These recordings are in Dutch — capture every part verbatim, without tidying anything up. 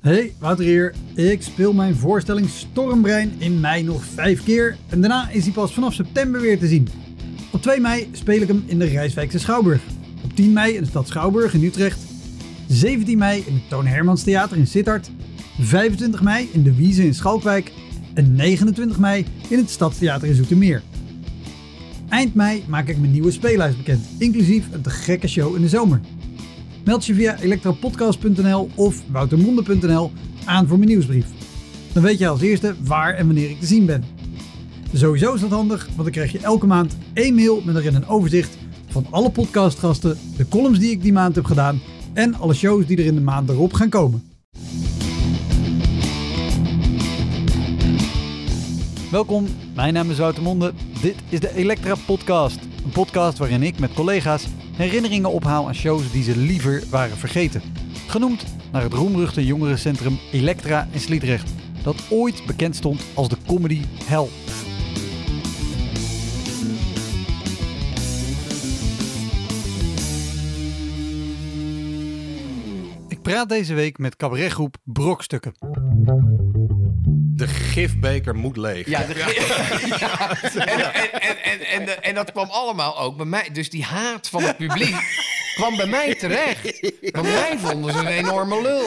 Hey, Wouter hier. Ik speel mijn voorstelling Stormbrein in mei nog vijf keer en daarna is hij pas vanaf september weer te zien. Op twee mei speel ik hem in de Rijswijkse Schouwburg. Op tien mei in de stad Schouwburg in Utrecht. zeventien mei in het Toon Hermans Theater in Sittard. vijfentwintig mei in de Wieze in Schalkwijk. En negenentwintig mei in het Stadstheater in Zoetermeer. Eind mei maak ik mijn nieuwe speellijst bekend, inclusief een te gekke show in de zomer. Meld je via elektropodcast punt n l of woutermonde punt n l aan voor mijn nieuwsbrief. Dan weet je als eerste waar en wanneer ik te zien ben. Sowieso is dat handig, want dan krijg je elke maand één mail met erin een overzicht van alle podcastgasten, de columns die ik die maand heb gedaan en alle shows die er in de maand erop gaan komen. Welkom, mijn naam is Wouter Monde. Dit is de Elektra Podcast. Een podcast waarin ik met collega's herinneringen ophaal aan shows die ze liever waren vergeten. Genoemd naar het roemruchte jongerencentrum Elektra in Sliedrecht, dat ooit bekend stond als de comedy hell. Ik praat deze week met cabaretgroep Brokstukken. De gifbeker moet leeg. Ja, de gif... ja. En, en, en, en, en, de, en dat kwam allemaal ook bij mij. Dus die haat van het publiek kwam bij mij terecht. Bij mij vonden ze een enorme lul.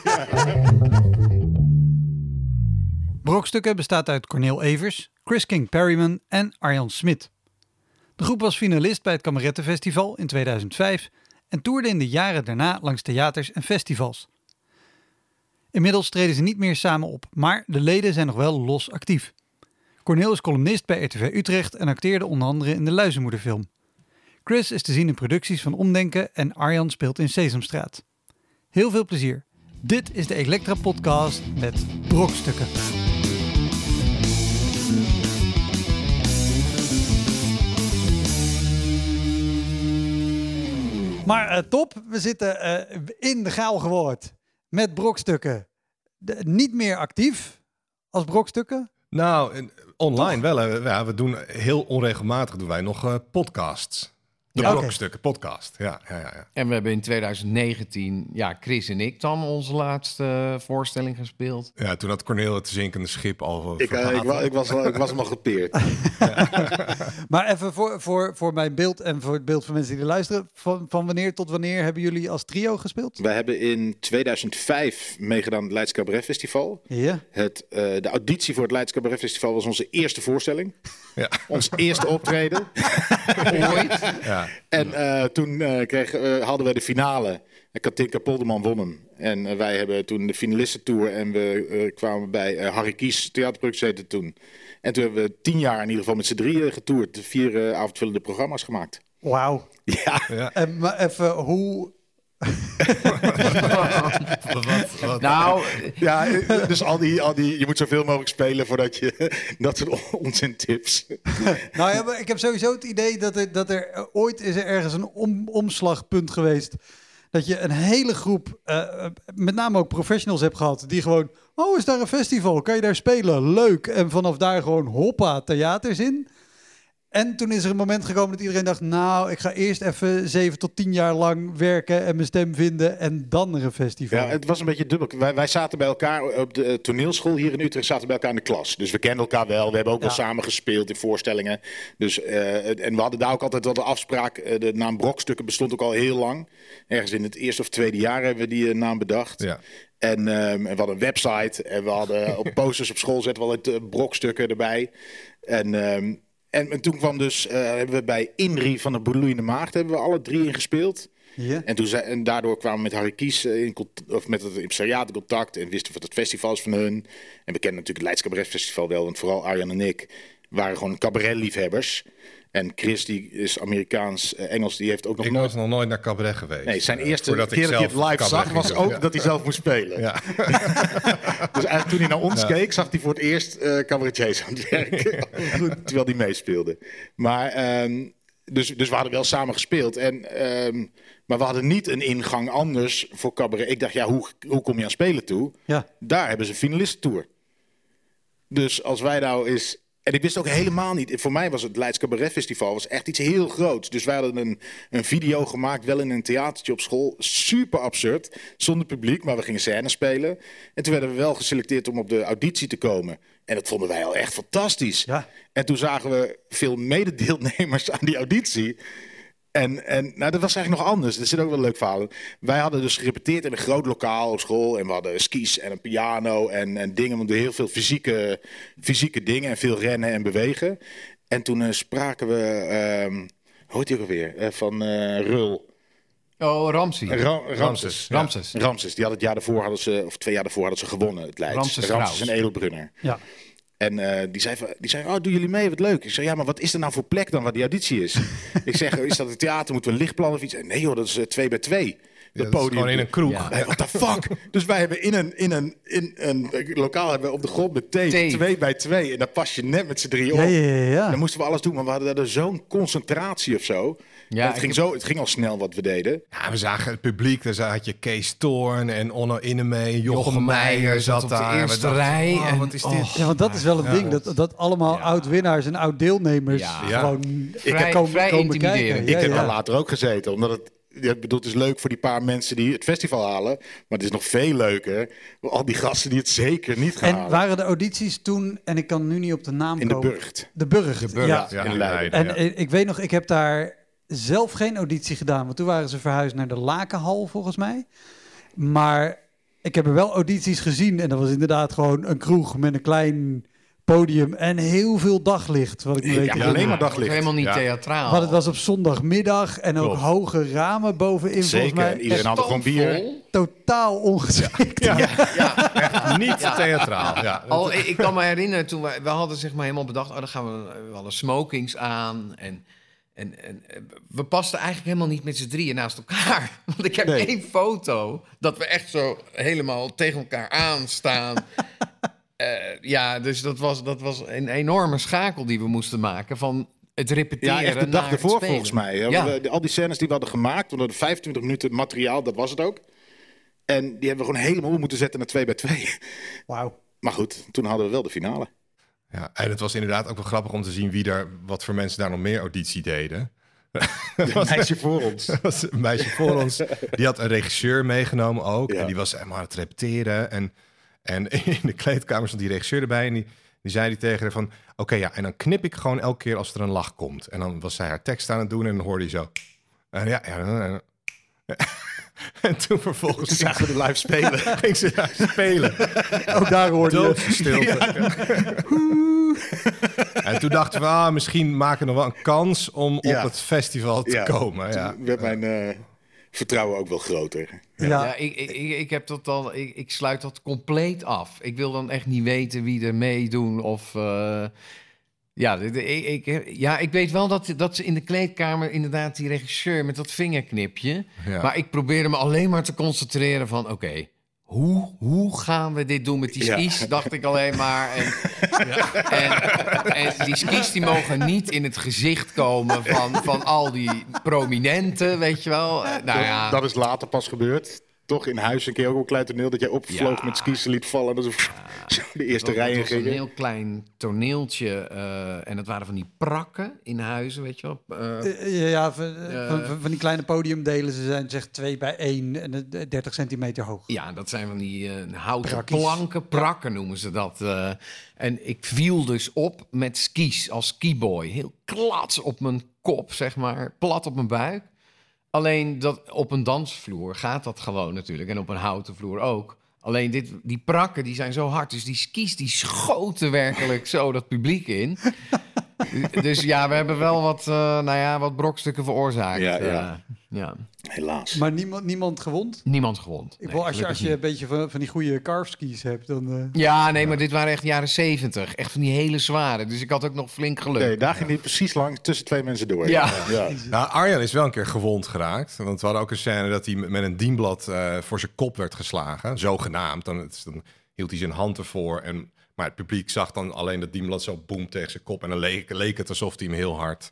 Brokstukken bestaat uit Cornel Evers, Chris King Perryman en Arjan Smit. De groep was finalist bij het Kamerettenfestival in tweeduizend vijf en toerde in de jaren daarna langs theaters en festivals. Inmiddels treden ze niet meer samen op, maar de leden zijn nog wel los actief. Cornel is columnist bij R T V Utrecht en acteerde onder andere in de Luizenmoederfilm. Chris is te zien in producties van Omdenken en Arjan speelt in Sesamstraat. Heel veel plezier. Dit is de Elektra Podcast met Brokstukken. Maar uh, top, we zitten uh, in de Gaalgewoord. Met Brokstukken. De, niet meer actief als Brokstukken? Nou, online wel. Hè. Ja, we doen heel onregelmatig doen wij nog uh, podcasts. De Ja, Brokstukken podcast. Ja, ja, ja, ja. En we hebben in twintig negentien, ja, Chris en ik dan onze laatste voorstelling gespeeld. Ja, toen had Cornel het zinkende schip al. Ik, uh, ik, wa- ik, was, ik was hem al gepeerd. Maar even voor, voor, voor mijn beeld en voor het beeld van mensen die er luisteren. Van, van wanneer tot wanneer hebben jullie als trio gespeeld? We hebben in tweeduizend vijf meegedaan aan het Leids Cabaret Festival. Ja. Het, uh, de auditie voor het Leids Cabaret Festival was onze eerste voorstelling. Ja. Ons eerste optreden. Ooit. Ja. En uh, toen uh, kregen, uh, hadden we de finale. En Katinka Polderman won hem. En uh, wij hebben toen de finalistentour. En we uh, kwamen bij uh, Harry Kies theaterproductie toen. En toen hebben we tien jaar in ieder geval met z'n drieën getoerd. De vier uh, avondvullende programma's gemaakt. Wauw. Ja. Ja. En maar even, hoe... wat, wat? Nou, Ja, dus al die, al die, je moet zoveel mogelijk spelen voordat je dat soort onzin tips. Nou ja, maar ik heb sowieso het idee dat er, dat er uh, ooit is er ergens een om, omslagpunt geweest. Dat je een hele groep, uh, met name ook professionals hebt gehad, die gewoon, oh, is daar een festival? Kan je daar spelen? Leuk. En vanaf daar gewoon hoppa, theaters in. En toen is er een moment gekomen dat iedereen dacht, nou, ik ga eerst even zeven tot tien jaar lang werken en mijn stem vinden en dan er een festival. Ja, het was een beetje dubbel. Wij, wij zaten bij elkaar op de uh, toneelschool hier in Utrecht, zaten bij elkaar in de klas. Dus we kenden elkaar wel. We hebben ook Ja. wel samen gespeeld in voorstellingen. Dus, uh, en we hadden daar ook altijd wel de afspraak. Uh, de naam Brokstukken bestond ook al heel lang. Ergens in het eerste of tweede jaar hebben we die uh, naam bedacht. Ja. En, um, en we hadden een website en we hadden op posters op school zetten we altijd uh, Brokstukken erbij. En... Um, En, en toen kwam dus, uh, hebben we bij Inri van de Bloeiende Maagd, hebben we alle drie ingespeeld. Ja. En, toen zei, en daardoor kwamen we met Harry Kies uh, in, cont- of met het impresariaat in contact en wisten wat het festival is van hun. En we kennen natuurlijk het Leids Cabaret Festival wel, want vooral Arjan en ik waren gewoon cabaretliefhebbers. En Chris, die is Amerikaans, uh, Engels, die heeft ook nog Ik nooit... was nog nooit naar cabaret geweest. Nee, zijn Uh, eerste voordat keer dat hij het zelf live cabaret zag, was ging ook doen. Ja. dat hij zelf moest spelen. Ja. Dus eigenlijk toen hij naar ons Ja. keek, zag hij voor het eerst uh, cabaretiers aan het werk. Terwijl hij meespeelde. Maar, um, dus, dus we hadden wel samen gespeeld. En, um, maar we hadden niet een ingang anders voor cabaret. Ik dacht, ja, hoe, hoe kom je aan spelen toe? Ja. Daar hebben ze een finalistentour. Dus als wij nou eens En ik wist ook helemaal niet. Voor mij was het Leids Cabaret Festival was echt iets heel groots. Dus wij hadden een, een video gemaakt, wel in een theatertje op school. Super absurd, zonder publiek, maar we gingen scène spelen. En toen werden we wel geselecteerd om op de auditie te komen. En dat vonden wij al echt fantastisch. Ja. En toen zagen we veel mededeelnemers aan die auditie. En, en nou, dat was eigenlijk nog anders. Er zit ook wel een leuk verhaal in. Wij hadden dus gerepeteerd in een groot lokaal op school. En we hadden skis en een piano en, en dingen. Want heel veel fysieke, fysieke dingen en veel rennen en bewegen. En toen uh, spraken we, uh, hoe heet die ook alweer? Uh, van uh, Rul. Oh, Ramsey. Ra- Ramses. Ja. Ramses. Ramses. Die had het jaar daarvoor, hadden ze, of twee jaar daarvoor hadden ze gewonnen, het Leids. Ramses Ramses en Kraus. Edelbrunner. Ja. En uh, die zei, van- die zei, oh, doen jullie mee? Wat leuk. Ik zei, ja, maar wat is er nou voor plek dan waar die auditie is? Ik zeg, is dat het theater? Moeten we een lichtplan of iets? Nee joh, dat is uh, twee bij twee. Ja, Het dat is gewoon in een kroeg. Ja. Hey, what the fuck? Dus wij hebben in een, in een, in een lokaal hebben we op de grond met tape, Tape. twee bij twee. En daar pas je net met z'n drieën op. Ja, ja, ja, ja. Dan moesten we alles doen, maar we hadden daar zo'n concentratie of zo. Ja, En het, ik ging heb- zo, het ging al snel wat we deden. Ja, we zagen het publiek. Daar had je Kees Toorn en Onno Innemee. Jochem, Jochem Meijer Meijer zat zat op de daar. We eerste dachten, rij wow, en- wat is dit? oh. Ja, want dat is wel het Ja. ding. Dat, dat allemaal Ja. oud-winnaars en oud-deelnemers Ja. gewoon Vrij- komen, vrij komen intimiderend. kijken. Ik Ja, heb ja. daar later ook gezeten, omdat het... Ja, ik bedoel, het is leuk voor die paar mensen die het festival halen. Maar het is nog veel leuker voor al die gasten die het zeker niet gaan En halen. waren de audities toen, en ik kan nu niet op de naam In de komen. Burgt. De Burgt. De Burgt, Ja. Ja, in in Leiden. Leiden. En ja. eh, ik weet nog, ik heb daar zelf geen auditie gedaan. Want toen waren ze verhuisd naar de Lakenhal, volgens mij. Maar ik heb er wel audities gezien. En dat was inderdaad gewoon een kroeg met een klein podium en heel veel daglicht. Wat ik me Ja, weet te alleen herinneren. maar Dat daglicht. is helemaal niet Ja. theatraal. Want het was op zondagmiddag en ook Klopt. hoge ramen bovenin. Zeker. Volgens mij Iedereen had gewoon bier. Stampvol. totaal ongeschikt. Ja, Ja, echt niet theatraal. Ja. Al, ik, ik kan me herinneren, toen wij, we hadden zeg maar helemaal bedacht... oh, dan gaan we, we hadden smokings aan en... En, en eh, we pasten eigenlijk helemaal niet met z'n drieën naast elkaar. Want ik heb Nee. één foto dat we echt zo helemaal tegen elkaar aanstaan. Eh, ja, dus dat was, dat was een enorme schakel die we moesten maken van het repeteren. Ja, echt de naar dag het ervoor spelen. volgens mij. Ja. Ja. We- al die scènes die we hadden gemaakt, we hadden vijfentwintig minuten materiaal, dat was het ook. En die hebben we gewoon helemaal om moeten zetten naar twee bij twee. Wauw. Maar goed, toen hadden we wel de finale. Ja, en het was inderdaad ook wel grappig om te zien wie daar, wat voor mensen daar nog meer auditie deden. Een meisje voor ons. Er was een meisje voor ons, die had een regisseur meegenomen ook. Ja. En die was helemaal aan het repeteren. En, en in de kleedkamer stond die regisseur erbij. En die, die zei die tegen haar van... Oké, ja, en dan knip ik gewoon elke keer als er een lach komt. En dan was zij haar tekst aan het doen en dan hoorde je zo... En ja, ja, en, en toen vervolgens Toen zagen we de live spelen. ging ze daar spelen. Ook daar hoorde je. Doodstilte. En toen dachten we, ah, misschien maken we nog wel een kans om op Ja. het festival te Ja. komen. Ja. Toen werd mijn eh, vertrouwen ook wel groter. Ja. Ja, ik, ik, ik, ik heb dat al. Ik, ik sluit dat compleet af. Ik wil dan echt niet weten wie er meedoen of. eh, ja, dit- ik, ik, ja, ik weet wel dat, dat ze in de kleedkamer inderdaad die regisseur met dat vingerknipje. Ja. Maar ik probeerde me alleen maar te concentreren van, oké, hoe, hoe gaan we dit doen met die Ja. skis? Dacht ik alleen maar. En, en, en die skis die mogen niet in het gezicht komen van, van al die prominenten, weet je wel. Eh, Nou ja. Dat is later pas gebeurd. Toch in huis een keer ook een klein toneel dat jij opvloog Ja. met skis en liet vallen. En dat zo, zo de eerste Dat, rij dat in was een gingen. heel klein toneeltje. eh, en dat waren van die prakken in huizen, weet je wel. Eh, Eh, ja, van, Eh. van, van- van die kleine podiumdelen. Ze zijn zeg twee bij één en eh, dertig centimeter hoog. ja, dat zijn van die eh, houten Prakkies. planken. Prakken noemen ze dat. eh. en ik viel dus op met skis als skiboy. Heel klats op mijn kop, zeg maar. Plat op mijn buik. Alleen dat op een dansvloer gaat dat gewoon natuurlijk. En op een houten vloer ook. Alleen dit, die prakken die zijn zo hard. Dus die skis die schoten werkelijk zo dat publiek in. Dus ja, we hebben wel wat, eh, nou ja, wat brokstukken veroorzaakt. Ja, eh, ja. ja. Helaas. Maar niemand, niemand gewond? Niemand gewond. Ik Nee, wil, als je, als je gelukkig een beetje van, van die goede carveskis hebt, dan... eh, niet. Ja, nee, maar dit waren echt jaren zeventig. Echt van die hele zware. Dus ik had ook nog flink geluk. Nee, daar ging hij precies langs tussen twee mensen door. Ja. ja. Nou, Arjan is wel een keer gewond geraakt. Want we hadden ook een scène dat hij met een dienblad eh, voor zijn kop werd geslagen. Zogenaamd. Dan, het is- dan hield hij zijn hand ervoor. En, maar het publiek zag dan alleen dat dienblad zo boem tegen zijn kop. En dan leek, leek het alsof hij hem heel hard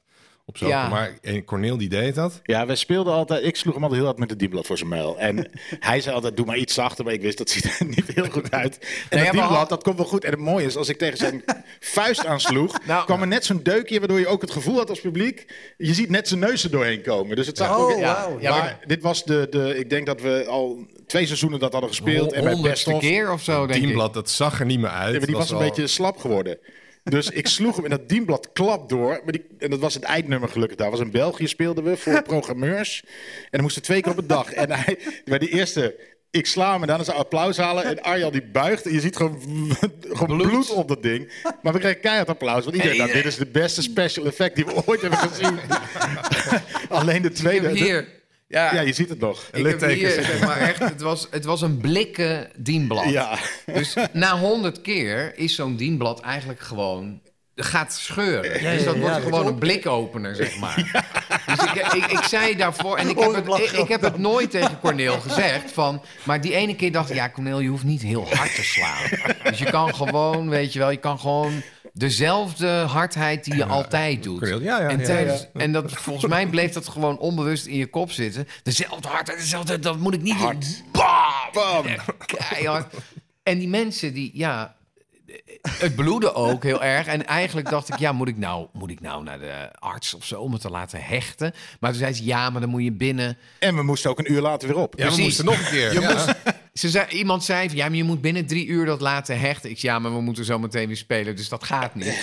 op zo'n. Ja. Maar en Cornel die deed dat. Ja, wij speelden altijd... Ik sloeg hem altijd heel hard met het dienblad voor zijn muil. En hij zei altijd, doe maar iets zachter. Maar ik wist, dat ziet er niet heel goed uit. En Nee, het ja, maar- dienblad, dat komt wel goed. En het mooie is, als ik tegen zijn vuist aansloeg... Nou- kwam er net zo'n deukje, waardoor je ook het gevoel had als publiek... Je ziet net zijn neus er doorheen komen. Dus het zag Oh, ook... ja, wauw. ja, maar, maar- dit was de, de... Ik denk dat we al twee seizoenen dat hadden gespeeld. En bij Best Honderdste of... keer of zo, denk ik. Dienblad, dat zag er niet meer uit. Ja, maar die Dat was een wel- beetje slap geworden. Dus ik sloeg hem en dat dienblad klap door. Maar die, en dat was het eindnummer gelukkig. Daar was in België speelden we voor programmeurs. En dan moesten twee keer op een dag. En hij, bij die eerste, ik sla hem en dan is applaus halen. En Arjan die buigt en je ziet gewoon, gewoon bloed. Bloed. op dat ding. Maar we kregen keihard applaus. Want iedereen En dacht, dit is de beste special effect die we ooit hebben gezien. Alleen de Ik tweede... heb hier... Ja, Ja, je ziet het nog. ik heb hier, zeg maar echt... Het was, het was een blikken dienblad. Ja. Dus na honderd keer is zo'n dienblad eigenlijk gewoon... gaat scheuren. Ja, dus dat ja, wordt ja, gewoon dat een blikopener, zeg maar. Dus ik, ik, ik zei daarvoor... En ik heb, Oh, het, lach ik, ik heb het nooit tegen Cornel gezegd. Van, maar die ene keer dacht ik... Ja, Cornel, je hoeft niet heel hard te slaan. Dus je kan gewoon, weet je wel... Je kan gewoon dezelfde hardheid die je altijd doet. Cornel, ja, ja, en, ja, tijdens, ja. en dat, volgens mij bleef dat gewoon onbewust in je kop zitten. Dezelfde hardheid, dezelfde... Dat moet ik niet Hard. doen. Bam! Bam! Keihard. En die mensen die... Ja, het bloedde ook heel erg. En eigenlijk dacht ik, ja, moet ik nou, moet ik nou naar de arts of zo om het te laten hechten? Maar toen zei ze, ja, maar dan moet je binnen... En we moesten ook een uur later weer op. Ja, we Precies. moesten nog een keer. Je ja. moest, ze zei, iemand zei, van, ja, maar je moet binnen drie uur dat laten hechten. Ik zei, ja, maar we moeten zo meteen weer spelen, dus dat gaat niet.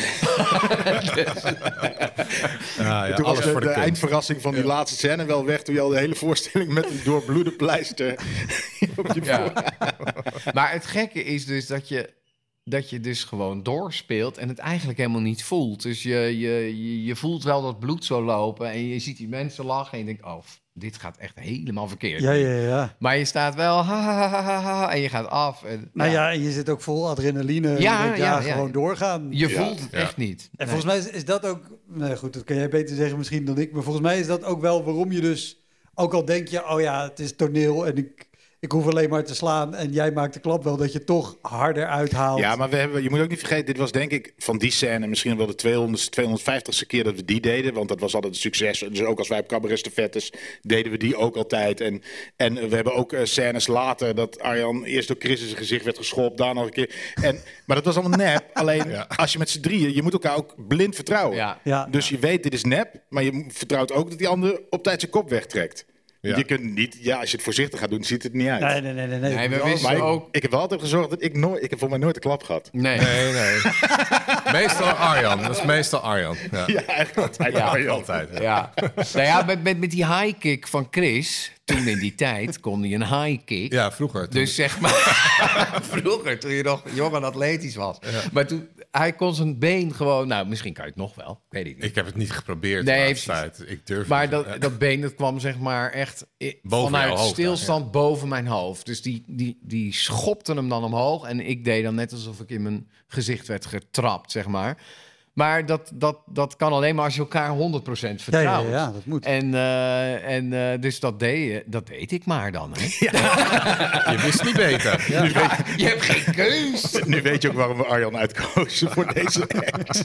Ja, ja, Toen was alles de, voor de, de kunst. eindverrassing van die laatste scène wel weg... toen je al de hele voorstelling met een doorbloede pleister op je Ja. Maar het gekke is dus dat je, dat je dus gewoon doorspeelt en het eigenlijk helemaal niet voelt. Dus je, je, je, je voelt wel dat bloed zo lopen en je ziet die mensen lachen en je denkt, oh, dit gaat echt helemaal verkeerd. Ja, ja, ja. Maar je staat wel, ha, ha, ha, ha, ha, en je gaat af. En, Nou ja, en je zit ook vol adrenaline. Ja, Ja, denkt, ja, ja, ja. gewoon doorgaan. Je Ja, voelt het ja. echt niet. En volgens mij is, is dat ook... Nee, goed, dat kan jij beter zeggen misschien dan ik. Maar volgens mij is dat ook wel waarom je dus... Ook al denk je, oh ja, het is toneel en ik, ik hoef alleen maar te slaan... en jij maakt de klap wel, dat je toch harder uithaalt. Ja, maar we hebben, je moet ook niet vergeten, dit was denk ik van die scène misschien wel de tweehonderdste, tweehonderdvijftigste keer dat we die deden. Want dat was altijd een succes. Dus ook als wij op Cabaret Stafettes deden we die ook altijd. En, en we hebben ook uh, scènes later dat Arjan eerst door Chris in zijn gezicht werd geschopt, daar nog een keer. En, maar dat was allemaal nep. Alleen Ja. als je met z'n drieën, je moet elkaar ook blind vertrouwen. Ja. Ja. Dus je weet, dit is nep, maar je vertrouwt ook dat die ander op tijd zijn kop wegtrekt. Ja. Je kunt niet, ja, als je het voorzichtig gaat doen, ziet het niet uit. Nee, nee, nee. nee, nee. Nee, we Wel- wisten Maar ik, ook... ik heb wel altijd gezorgd dat ik nooit, ik heb voor mij nooit de klap gehad. Nee. Nee, nee. Meestal Arjan. Dat is meestal Arjan. Ja, Ja, eigenlijk altijd. Ja, Arjan. altijd. Ja. Ja. Nou ja, met, met, met die high kick van Chris, toen in die tijd kon hij een high kick. Ja, vroeger. toen- Dus zeg maar, vroeger, toen je nog jong en atletisch was. Maar toen, hij kon zijn been gewoon, nou, misschien kan je het nog wel, ik weet het niet. Ik heb het niet geprobeerd. Nee, Nee, heeft- tijd. Ik durf Maar het. dat, Ja. dat been, dat kwam zeg maar echt i- Boven vanuit jouw hoofd, stilstand boven mijn hoofd. Dus die, die, die schopte hem dan omhoog en ik deed dan net alsof ik in mijn gezicht werd getrapt, zeg maar. Maar dat, dat, dat kan alleen maar als je elkaar honderd procent Ja, ja, vertrouwt. ja, dat moet. En, uh, en uh, dus dat deed, je, dat deed ik maar dan. Hè? Je wist niet beter. Ja. Ja, je hebt geen keus. Nu weet je ook waarom we Arjan uitkozen voor deze act.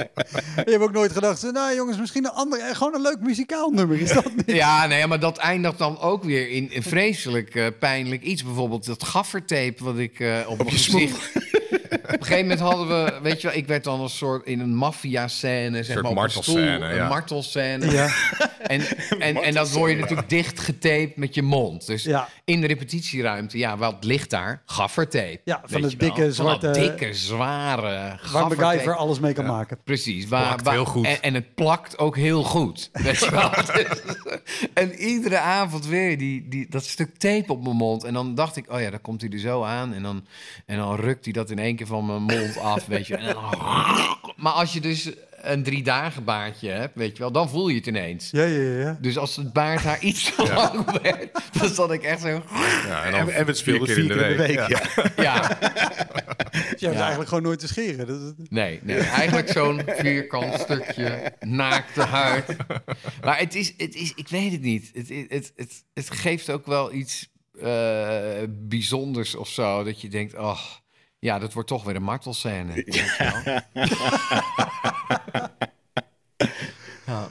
Je hebt ook nooit gedacht, nou jongens, misschien een ander, eh, gewoon een leuk muzikaal nummer, is dat niet? Ja, nee, maar dat eindigt dan ook weer in een vreselijk uh, pijnlijk iets. Bijvoorbeeld dat gaffertape wat ik uh, op, op mijn gezicht... Op een gegeven moment hadden we, weet je wel, ik werd dan een soort in een maffia-scène, zeg soort maar, op een stoel, martelscène, ja. een martelscène. Ja. En, en, en dat word je natuurlijk dicht getaped met je mond. Dus Ja. in de repetitieruimte, ja, wat ligt daar? Gaffertape. Ja, van weet het je wel. dikke, Van dat zwarte- dikke, zware Waar gaffertape. MacGyver alles mee kan maken. Precies. Waar, Plakt waar- heel goed. En, en het plakt ook heel goed. Weet je wel? Dus- en iedere avond weer die, die, dat stuk tape op mijn mond. En dan dacht ik, oh ja, dan komt hij er zo aan. En dan, en dan rukt hij dat in één keer van mijn mond af, weet je. En dan, maar als je dus een drie dagen baardje hebt, weet je wel, dan voel je het ineens. Ja, ja, ja. Dus als het baardhaar iets te lang werd, dan zat ik echt zo... Ja, en, dan En, en we speelden vier vier keer keer in de week. Ja. Ja. Ja, Dus je hebt eigenlijk gewoon nooit te scheren. Dat is- nee, nee. Eigenlijk zo'n vierkant stukje naakte huid. Maar het is, het is ik weet het niet. Het, het, het, het geeft ook wel iets uh, bijzonders of zo. Dat je denkt, oh, ja, dat wordt toch weer een martelscène. Weet je wel? Ja. Oh,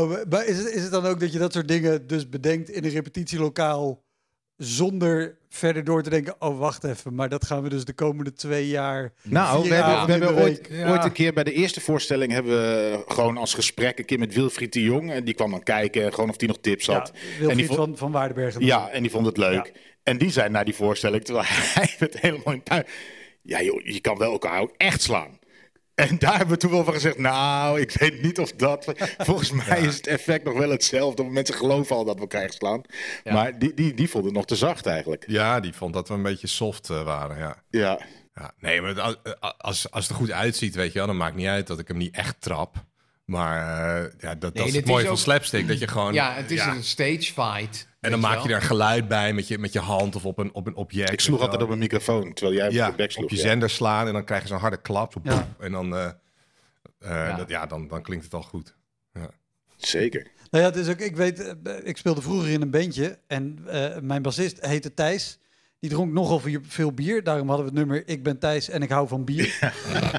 Oh, maar is het, is het dan ook dat je dat soort dingen dus bedenkt in een repetitielokaal zonder verder door te denken, oh wacht even, maar dat gaan we dus de komende twee jaar... Nou, we hebben, we hebben ooit, Ja. ooit een keer bij de eerste voorstelling hebben we gewoon als gesprek een keer met Wilfried de Jong. En die kwam dan kijken, gewoon of die nog tips had. Ja, en Wilfried die vond, van, van Waardenbergen. ja, en die vond het leuk. Ja. En die zei na die voorstelling, terwijl hij het helemaal in tuin... Ja joh, je kan wel elkaar ook echt slaan. En daar hebben we toen wel van gezegd, nou, ik weet niet of dat... Volgens mij is het effect nog wel hetzelfde. Mensen geloven al dat we elkaar echt slaan. Ja. Maar die, die, die vond het nog te zacht eigenlijk. Ja, die vond dat we een beetje soft uh, waren, ja. Ja. ja. Nee, maar als, als, als het er goed uitziet, weet je wel, dan maakt niet uit dat ik hem niet echt trap. Maar uh, ja, dat, dat is dit het mooie is van ook- slapstick, dat je gewoon... Ja, het is ja, een stage fight. en dan maak je er een geluid bij met je, met je hand of op een, op een object. Ik sloeg weet je altijd op wel. een microfoon, terwijl jij Ja, op de bek sloeg. op je ja. zender slaan en dan krijg je zo'n harde klap. Zo, Ja. poef, en dan, uh, uh, Ja. Dat, ja, dan, dan klinkt het al goed. Zeker. Nou ja, het is ook, ik weet, eh, ik speelde vroeger in een bandje en eh, mijn bassist heette Thijs. Die dronk nogal veel- veel bier, daarom hadden we het nummer Ik ben Thijs en ik hou van bier.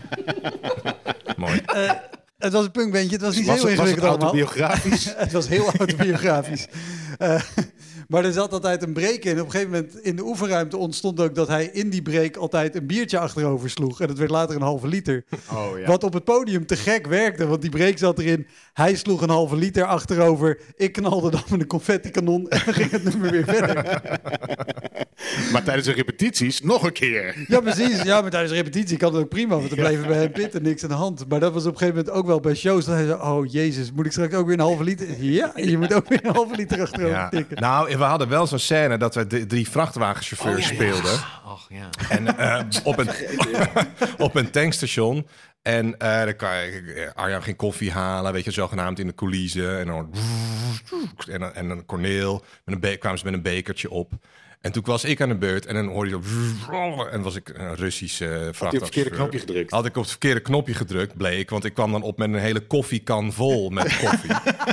Mooi. Eh, het was een punkbandje, het was niet Was heel het, was het ingewikkeld allemaal. autobiografisch? Het was heel autobiografisch. Uh, maar er zat altijd een break in. Op een gegeven moment in de oefenruimte ontstond ook dat hij in die break altijd een biertje achterover sloeg. En dat werd later een halve liter. Oh, ja. Wat op het podium te gek werkte, want die break zat erin. Hij sloeg een halve liter achterover. Ik knalde dan met een confetti-kanon en dan ging het nummer weer verder. Maar tijdens de repetities nog een keer. Ja, precies. Ja, maar tijdens de repetitie kan het ook prima, want er bleven bij hem pitten niks aan de hand. Maar dat was op een gegeven moment ook wel bij shows. Dat hij zei, oh jezus, moet ik straks ook weer een halve liter? Ja, je moet ook weer een halve liter achterover Ja. tikken. Nou, we hadden wel zo'n scène dat we d- drie vrachtwagenchauffeurs Oh, ja, ja. speelden. Ach ja. En uh, op, een, op een tankstation. En uh, dan kan je, Arjan ging koffie halen, weet je, zogenaamd in de coulissen. En dan, en dan, en dan Corneel, met een be- kwamen ze met een bekertje op. En toen was ik aan de beurt en dan hoorde je zo... En was ik een Russische vrachtwagenchauffeur. Had je op het verkeerde knopje gedrukt? Had ik op het verkeerde knopje gedrukt, bleek. Want ik kwam dan op met een hele koffiekan vol met koffie.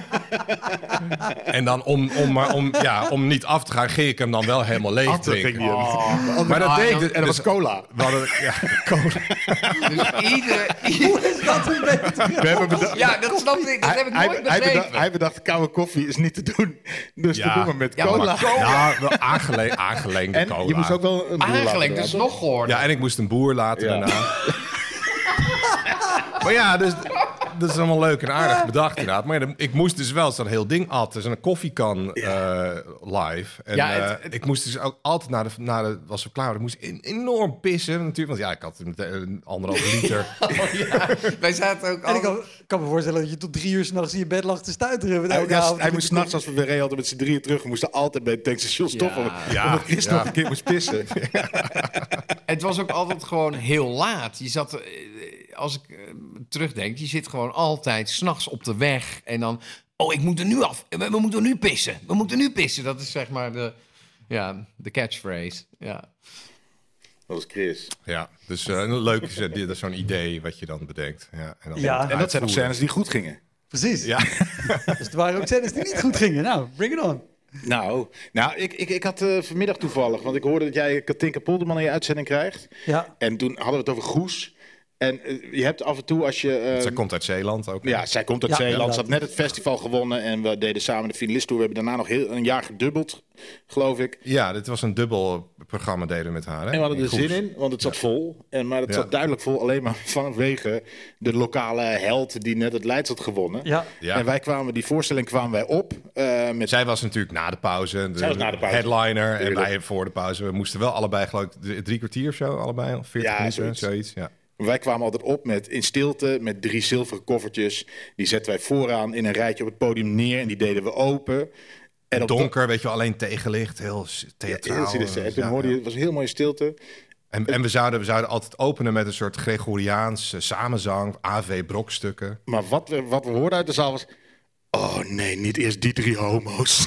En dan om, om, maar om, ja, om niet af te gaan, ging ik hem dan wel helemaal leeg Antwoord ging drinken. die hem. Oh. Maar dat Ah, deed ik dan- dus- En dat was cola. We hadden, ja, cola. Dus iedere... Hoe is dat een beetje? We hebben bedacht, Ja, dat snap ik. Dat heb ik hij, nooit hij, begrepen. bedacht, hij bedacht, koude koffie is niet te doen. Dus Ja. te doen we met Ja, maar cola. cola- Nou, wel aangele, aangelengde En cola. je moest ook wel een boer laten Aangelengd, dat is draaien. nog geworden. Ja, en ik moest een boer laten Ja. daarna. Maar ja, dus, dat is allemaal leuk en aardig bedacht inderdaad. Maar ja, ik moest dus wel zo'n heel ding at. Dus een koffiekan eh, live. En Ja, het- eh, ik moest dus ook altijd naar de... Naar de was we klaar, ik moest in- enorm pissen natuurlijk. Want ja, ik had meteen een anderhalf liter. Oh, ja. Wij zaten ook En ik al... kan, kan me voorstellen dat je tot drie uur s'nachts in je bed lag te stuiteren. Hij, Elke ja, avond. hij moest s'nachts, als we weer reden, altijd met z'n drieën terug. We moesten altijd bij het tankstation stoppen. Ja. Ja, omdat Chris ja. nog een keer moest pissen. Het was ook altijd gewoon heel laat. Je zat, eh, als ik eh, terugdenk, je zit gewoon altijd s'nachts op de weg. En dan, oh, ik moet er nu af. We, we moeten nu pissen. We moeten nu pissen. Dat is zeg maar de, ja, de catchphrase. Ja. Dat was Chris. Ja, dus eh, een leuk is, eh, dit is zo'n idee wat je dan bedenkt. Ja, en, dan Ja. En dat zijn nog uitvoeren. scènes die goed gingen. Precies. Ja. Dus er waren ook scènes die niet goed gingen. Nou, bring it on. Nou, nou ik, ik, ik had uh, vanmiddag toevallig, want ik hoorde dat jij Katinka Polderman in je uitzending krijgt. Ja. En toen hadden we het over Goes. En uh, je hebt af en toe als je... Uh, Zij komt uit Zeeland ook. Ja, zij komt uit Ja, Zeeland. Ze had inderdaad. net het festival gewonnen en we deden samen de finalistentour. We hebben daarna nog heel, een jaar gedubbeld, geloof ik. Ja, dit was een dubbel programma deden we met haar. Hè? En we hadden er Goes. zin in, want het zat vol. En, maar het Ja. zat duidelijk vol alleen maar vanwege de lokale held die net het Leids had gewonnen. Ja. Ja. En wij kwamen, die voorstelling kwamen wij op uh, met... Zij was natuurlijk na de pauze, de Zij was na de pauze. headliner. En Tuurlijk. wij voor de pauze. We moesten wel allebei, geloof ik, drie kwartier of zo, allebei. Of veertig Ja, minuten, zoiets. zoiets. Ja. Wij kwamen altijd op met in stilte met drie zilveren koffertjes. Die zetten wij vooraan in een rijtje op het podium neer en die deden we open. En op Donker, weet je wel, alleen tegenlicht, heel s- Ja, theatraal. heel sinister. En toen Ja, hoorde je, ja. het was een heel mooie stilte. En, en we, zouden, we zouden altijd openen met een soort Gregoriaans uh, samenzang, A V brokstukken. Maar wat we, wat we hoorden uit de zaal was... Oh nee, niet eerst die drie homo's.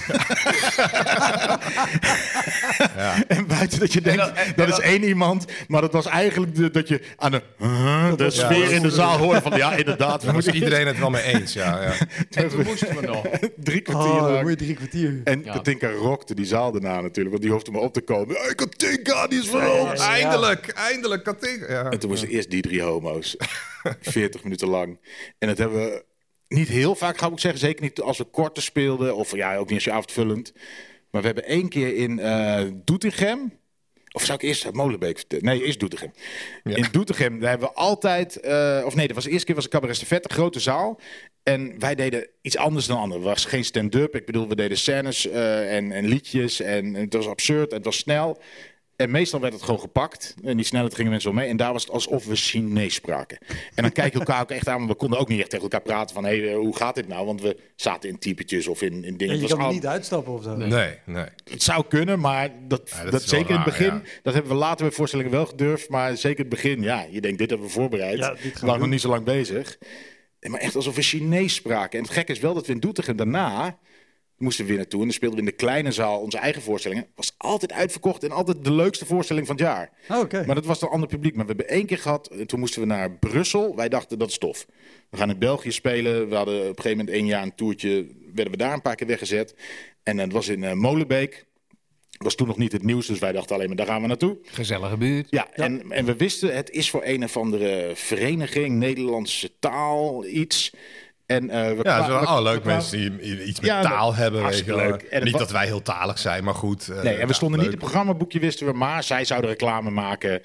Ja. En buiten dat je denkt, dan- en- dat en is dan- één iemand. Maar dat was eigenlijk de, dat je aan de, uh, de sfeer in de zaal hoorde van... Ja, inderdaad, we Daar was moeten iedereen het wel mee eens. Ja, ja. En toen moesten we nog. drie kwartier Oh, lang. mooie drie kwartier. En Ja. Katinka rockte die zaal daarna natuurlijk, want die hoefde maar op te komen. Hey, Katinka, die is van ons! Ja. Eindelijk, eindelijk, Katinka. Ja. En toen moesten eerst die drie homo's. veertig minuten lang. En dat hebben we niet heel vaak, ga ik zeggen. Zeker niet als we korter speelden. Of ja, ook niet als je avondvullend. Maar we hebben één keer in uh, Doetinchem... Of zou ik eerst Molenbeek vertellen? Nee, eerst Doetinchem. Ja. In Doetinchem daar hebben we altijd... Uh, of nee, dat was de eerste keer was een cabaret estafette, grote zaal. En wij deden iets anders dan anderen. Het was geen stand-up. Ik bedoel, we deden scènes uh, en, en liedjes. En, en het was absurd. Het was snel. En meestal werd het gewoon gepakt. En die snelheid gingen mensen wel mee. En daar was het alsof we Chinees spraken. En dan kijken we elkaar ook echt aan. Maar we konden ook niet echt tegen elkaar praten van... Hé, hey, hoe gaat dit nou? Want we zaten in typetjes of in, in dingen. Ja, je kan al... niet uitstappen of zo. Nee, nee. nee. Het zou kunnen, maar dat, ja, dat, dat zeker raar, in het begin... Ja. Dat hebben we later bij voorstellingen wel gedurfd. Maar zeker in het begin, ja, je denkt, dit hebben we voorbereid. Ja, we waren nog niet zo lang bezig. Maar echt alsof we Chinees spraken. En het gekke is wel dat we in Doetinchem daarna... moesten we weer naartoe en dan speelden we in de kleine zaal onze eigen voorstellingen. Was altijd uitverkocht en altijd de leukste voorstelling van het jaar. Oh, okay. Maar dat was een ander publiek. Maar we hebben één keer gehad en toen moesten we naar Brussel. Wij dachten dat is tof. We gaan in België spelen. We hadden op een gegeven moment één jaar een toertje. Werden we daar een paar keer weggezet. En dat was in uh, Molenbeek. Was toen nog niet het nieuws, dus wij dachten alleen maar daar gaan we naartoe. Gezellige buurt. Ja, ja. En, en we wisten het is voor een of andere vereniging, Nederlandse taal, iets... En, uh, we ja, het is wel we, oh, leuk we, mensen die iets met ja, taal hebben. Weet je leuk. En niet was... dat wij heel talig zijn, maar goed. Uh, nee, en we ja, stonden leuk. niet in het programmaboekje, wisten we, maar zij zouden reclame maken.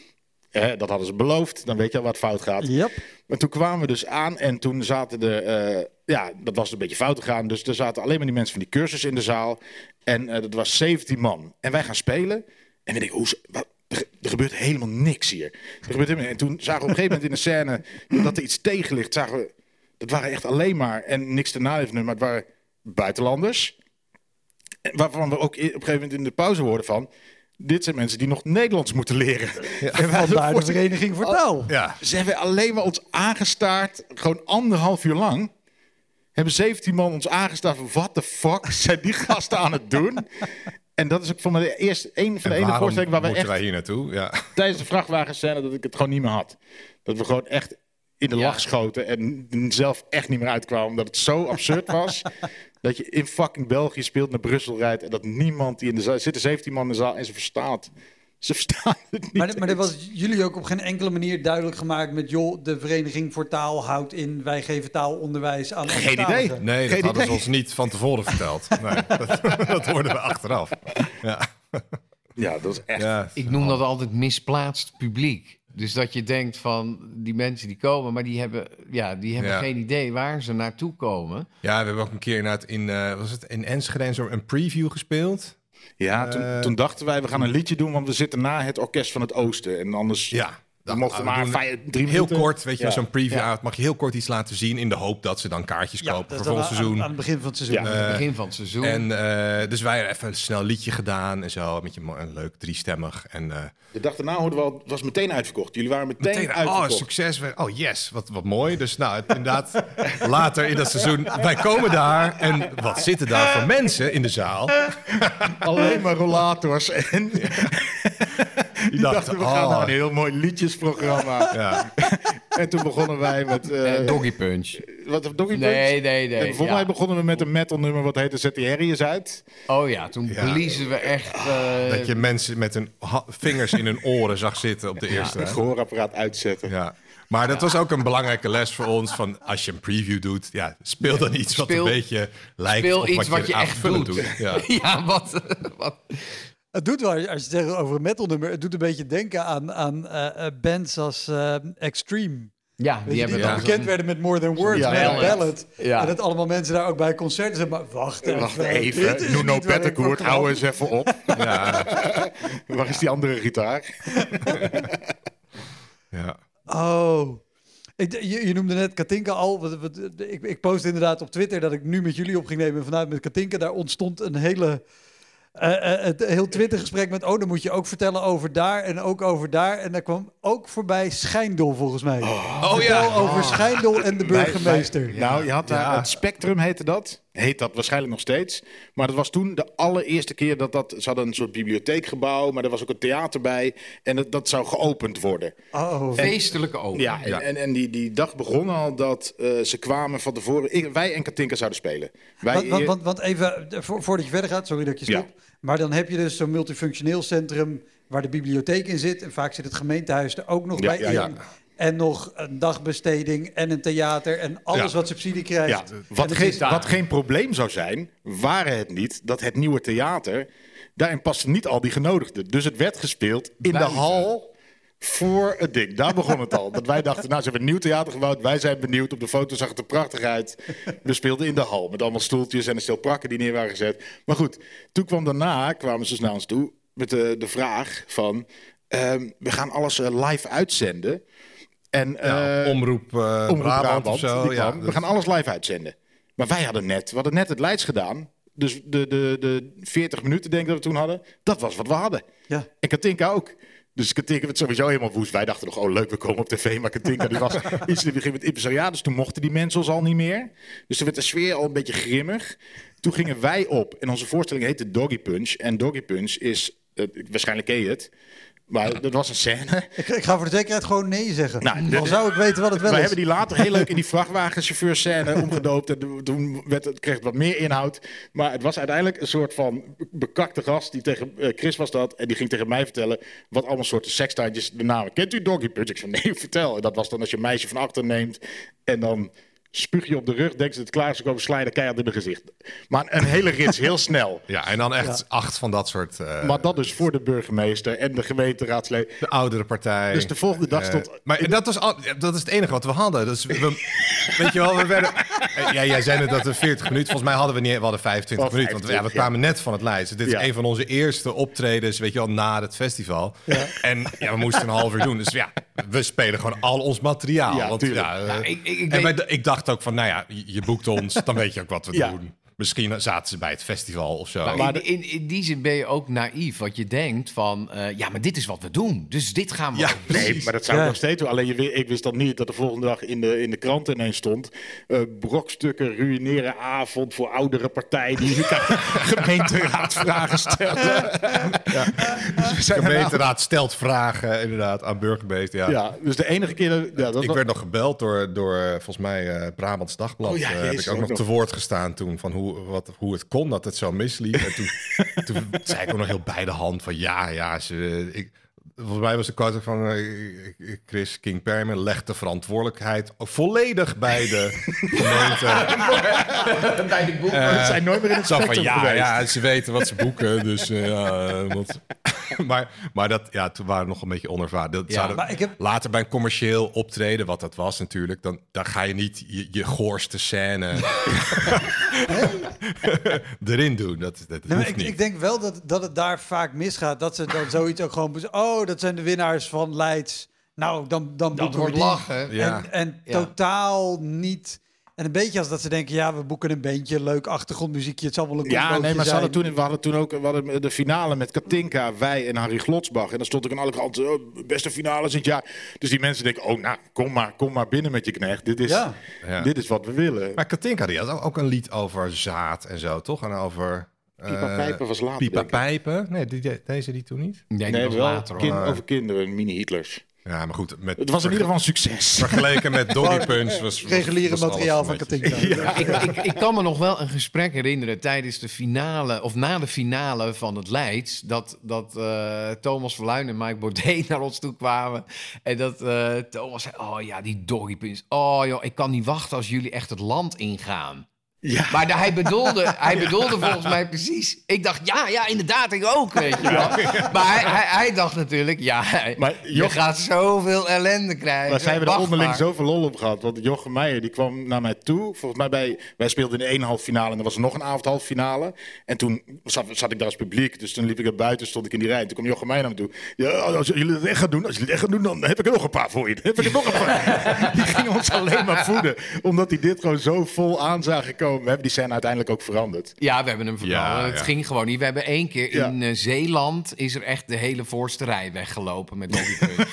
Eh, dat hadden ze beloofd, dan weet je al wat fout gaat. Yep. Maar toen kwamen we dus aan en toen zaten de... Uh, ja, dat was een beetje fout gegaan. Dus er zaten alleen maar die mensen van die cursus in de zaal. En uh, dat was zeventien man. En wij gaan spelen. En we denken, hoe... Wat, Er, er gebeurt helemaal niks hier. Er gebeurt helemaal, en toen zagen we op een gegeven moment in de scène... dat er iets tegen ligt, zagen we... Dat waren echt alleen maar, en niks te nadeel van, maar het waren buitenlanders. Waarvan we ook op een gegeven moment in de pauze hoorden van... Dit zijn mensen die nog Nederlands moeten leren. Ja, en wij vandaar de Vereniging voor Taal. Ja. Ze hebben alleen maar ons aangestaard, gewoon anderhalf uur lang. Hebben zeventien man ons aangestaard van... What the fuck zijn die gasten aan het doen? En dat is ook voor mij de eerste, een van de ene voorstellingen waar we echt... wij hier naartoe? Ja. Tijdens de vrachtwagenscène dat ik het gewoon niet meer had. Dat we gewoon echt... in de ja. lach schoten en zelf echt niet meer uitkwamen. Omdat het zo absurd was. Dat je in fucking België speelt, naar Brussel rijdt. En dat niemand die in de zaal... Er zitten zeventien man in de zaal en ze verstaat. Ze verstaan het niet. Maar, maar dat was jullie ook op geen enkele manier duidelijk gemaakt met... joh, de Vereniging voor Taal houdt in... wij geven taalonderwijs aan... Geen idee. Nee, dat geen hadden idee. ze ons niet van tevoren verteld. Nee, dat, dat hoorden we achteraf. Ja, ja dat is echt... Ja, Ik noem dat altijd misplaatst publiek. Dus dat je denkt van die mensen die komen, maar die hebben, ja, die hebben ja. geen idee waar ze naartoe komen. Ja, we hebben ook een keer inderdaad in, uh, was het in Enschede zo een preview gespeeld. Ja, toen, uh, toen dachten wij, we gaan een liedje doen, want we zitten na het Orkest van het Oosten. En anders ja, we mochten we maar vijf, drie heel minuten. kort, weet je, ja. zo'n preview ja. uit. Mag je heel kort iets laten zien in de hoop dat ze dan kaartjes ja, kopen voor volgend seizoen. Aan, aan het begin van het seizoen. Ja, uh, aan het begin van het seizoen. En uh, dus wij hebben even een snel liedje gedaan en zo, met je een leuk driestemmig. En uh, de dag daarna hoorden we al, het was meteen uitverkocht. Jullie waren meteen, meteen uitverkocht. Oh, succes. Oh, yes. Wat, wat mooi. Dus nou, het, inderdaad, later in dat seizoen, wij komen daar. En wat zitten daar voor mensen in de zaal? Alleen maar rollators. En die, die dachten, dachten, we oh. gaan naar een heel mooi liedjesprogramma. Ja. En toen begonnen wij met... Uh, uh, Doggy Punch. Wat, Doggy Punch? Nee, nee, nee. En volgens mij ja. begonnen we met een metal nummer wat heette Zet die herrie eens uit. Oh ja, toen ja. bliezen we echt... Uh, dat je mensen met hun ha- vingers in hun oren zag zitten op de ja, eerste. Het gehoorapparaat uitzetten. Ja. Maar dat ja. was ook een belangrijke les voor ons. Van als je een preview doet, ja, speel dan iets speel, wat een beetje lijkt speel op iets wat, wat je, je echt doet. doet. Ja, ja wat, wat... Het doet wel, als je het zegt over een metalnummer, het doet een beetje denken aan, aan uh, bands als uh, Extreme. Ja, die, die, hebben die ja. bekend werden met More Than Words, ja, met ballad. ballad. Ja. En dat allemaal mensen daar ook bij concerten zijn. Maar wacht even. Wacht even. Nuno Pettenkoert, hou eens even op. Ja. Waar is die andere gitaar? Ja. Oh. Ik, je, je noemde net Katinka al. Wat, wat, ik, ik post inderdaad op Twitter dat ik nu met jullie op ging nemen. Vanuit met Katinka. Daar ontstond een hele... Uh, uh, het heel Twitter-gesprek met... oh, dan moet je ook vertellen over daar en ook over daar. En daar kwam ook voorbij Schijndel, volgens mij. Oh, oh ja. Over oh. Schijndel en de burgemeester. Bij, bij, nou, je had daar... Ja. Het Spectrum heette dat. Heet dat waarschijnlijk nog steeds. Maar dat was toen de allereerste keer dat dat... Ze hadden een soort bibliotheekgebouw, maar er was ook een theater bij. En dat, dat zou geopend worden. Oh, feestelijke open. Ja, en, ja. en, en die, die dag begon al dat uh, ze kwamen van tevoren... Ik, wij en Katinka zouden spelen. Wij, want, want, want, want even, vo, voordat je verder gaat, sorry dat ik je stop... Ja. Maar dan heb je dus zo'n multifunctioneel centrum waar de bibliotheek in zit. En vaak zit het gemeentehuis er ook nog ja, bij ja, in. ja. En nog een dagbesteding en een theater en alles Ja. wat subsidie krijgt. Ja, wat, het geen, is daar. wat geen probleem zou zijn, waren het niet dat het nieuwe theater, daarin pasten niet al die genodigden. Dus het werd gespeeld in Buiten. de hal voor het ding. Daar begon het al. Dat wij dachten, nou, ze hebben een nieuw theater gebouwd. Wij zijn benieuwd. Op de foto zag het er prachtig uit. We speelden in de hal met allemaal stoeltjes en een stel prakken die neer waren gezet. Maar goed, toen kwam daarna, kwamen ze dus naar ons toe met de, de vraag van, ehm, we gaan alles eh, live uitzenden. En, Ja, eh, omroep, uh, Omroep Brabant, of zo. die Ja, kwam. We gaan alles live uitzenden. Maar wij hadden net, we hadden net het Leids gedaan. Dus de, de, de veertig minuten denk ik dat we toen hadden. Dat was wat we hadden. Ja. En Katinka ook. Dus Katinka werd sowieso helemaal woest. Wij dachten nog, oh leuk, we komen op tv. Maar Katinka die was iets in het begin met impresariaat. Dus toen mochten die mensen ons al niet meer. Dus toen werd de sfeer al een beetje grimmig. Toen gingen wij op. En onze voorstelling heette Doggy Punch. En Doggy Punch is, uh, waarschijnlijk ken je het. Maar dat was een scène. Ik, ik ga voor de zekerheid gewoon nee zeggen. Nou, Dan dit- zou ik weten wat het wel Wij is. hebben die later heel leuk in die vrachtwagenchauffeurscène omgedoopt. En toen werd het, kreeg het wat meer inhoud. Maar het was uiteindelijk een soort van bekakte gast. Die tegen uh, Chris was dat. En die ging tegen mij vertellen wat allemaal soorten sekstaantjes de namen. Kent u Doggy Punch? Ik zei nee, vertel. En dat was dan als je een meisje van achter neemt. En dan spuug je op de rug. Denken ze dat het klaar is. Ze komen slijden keihard in de gezicht. Maar een hele rits, heel snel. ja, en dan echt acht van dat soort... uh, Maar dat dus voor de burgemeester en de gemeenteraadsleden. de oudere partij. Dus de volgende dag Eh, stond... maar dat, was al, dat is het enige wat we hadden. Dus we, weet je wel, we werden... eh, Ja, jij zei net dat we veertig minuten... Volgens mij hadden we niet... We hadden vijfentwintig Oh, minuten. Want ja, we vijfentwintig, kwamen net van het Leids. Dit is Ja. een van onze eerste optredens, weet je wel, na het festival. En ja, we moesten een half uur doen. Dus ja, we spelen gewoon al ons materiaal. Ja, want, tuurlijk. ja, eh, Ja, ik- ik- ik en weet- wij- ik dacht ook van, nou ja, je je boekt ons, dan weet je ook wat we Ja. doen. Misschien zaten ze bij het festival of zo. Maar Maar in, in, in die zin ben je ook naïef. Wat je denkt van, eh, ja, maar dit is wat we doen. Dus dit gaan we Ja, ook doen. Nee, maar dat zou Ja. ik nog steeds doen. Alleen je, wi- ik wist dan niet dat de volgende dag in de, in de krant ineens stond. eh, brokstukken ruïneren avond voor oudere partij die gemeenteraad vragen stellen. ja. Dus we De zijn daarna- gemeenteraad stelt vragen inderdaad aan burgemeester. Ja. Ja, dus de enige keer... Dat, ja, dat Ik was- werd nog gebeld door, door eh, volgens mij eh Brabants Dagblad. Oh ja, Eh, heb jezus, ik ook ook nog nog. te woord gestaan toen van hoe, wat, hoe het kon dat het zo misliep. En toen, toen zei ik ook nog heel bij de hand van ja, ja. Ze, ik, volgens mij was de quote van eh, Chris King Perman legt de verantwoordelijkheid volledig bij de gemeente. Bij de boek. we zijn nooit meer in het Zo van spectrum ja, geweest. ja, ze weten wat ze boeken. Dus eh, ja, eh, wat. maar, maar dat, ja, toen waren we nog een beetje onervaren. Dat Ja, zouden- maar ik heb- Later bij een commercieel optreden, wat dat was natuurlijk, dan, dan ga je niet je, je goorste scène erin doen. Dat, dat Nee, maar hoeft ik, niet. ik denk wel dat, dat het daar vaak misgaat. Dat ze dan zoiets ook gewoon... Oh, dat zijn de winnaars van Leids. Nou, dan, dan Dat boeken we wordt die. lachen. Ja. En, en Ja. totaal niet... En een beetje als dat ze denken... Ja, we boeken een bandje, leuk achtergrondmuziekje. Het zal wel een Ja, combootje nee, maar ze zijn. hadden toen, we hadden toen ook we hadden de finale met Katinka, wij en Harry Glotsbach. En dan stond ik aan alle kanten, oh, beste finale in het jaar. Dus die mensen denken, oh nou, kom maar, kom maar binnen met je knecht. Dit is, Ja. Ja. dit is wat we willen. Maar Katinka die had ook een lied over zaad en zo, toch? En over... eh, Pipa Pijpen was later, Pipa denk ik. Pijpen? Nee, die, deze die toen niet? Nee, die Nee, was wel later. kind- hoor. over kinderen, mini-Hitlers. Ja, maar goed. Met Het was in ieder geval een succes. Vergeleken met Doggy Punch was... was Reguliere was alles materiaal een van beetje- Katinka. Ja, ik, ik, ik kan me nog wel een gesprek herinneren tijdens de finale, of na de finale van het Leids, dat, dat eh, Thomas Verluijn en Mike Baudet naar ons toe kwamen. En dat eh, Thomas zei, oh ja, die Doggy Punch. Oh joh, ik kan niet wachten als jullie echt het land ingaan. Ja. Maar daar- hij, bedoelde, hij bedoelde volgens mij precies. Ik dacht, ja, ja, inderdaad, ik ook, weet je wel. Maar hij, hij, hij dacht natuurlijk, ja, Maar je Joch- gaat zoveel ellende krijgen. Daar zijn we er Wacht onderling maar. zoveel lol op gehad. Want Jochem Meijer die kwam naar mij toe. Volgens mij bij, wij speelden in de ene halve finale en er was er nog een avond halve finale. En toen zat, zat ik daar als publiek. Dus toen liep ik er buiten, stond ik in die rij. En toen kwam Jochem Meijer naar me toe. Ja, als jullie het echt gaan doen, als jullie het echt gaan doen, dan heb ik er nog een paar voor je. Dan heb ik er nog een paar. Die ging ons alleen maar voeden. Omdat hij dit gewoon zo vol aan zagen komen. We hebben die scène uiteindelijk ook veranderd. Ja, we hebben hem verloren. Ja, het ja. ging gewoon niet. We hebben één keer Ja. in eh, Zeeland is er echt de hele voorste rij weggelopen met Doggy Punch.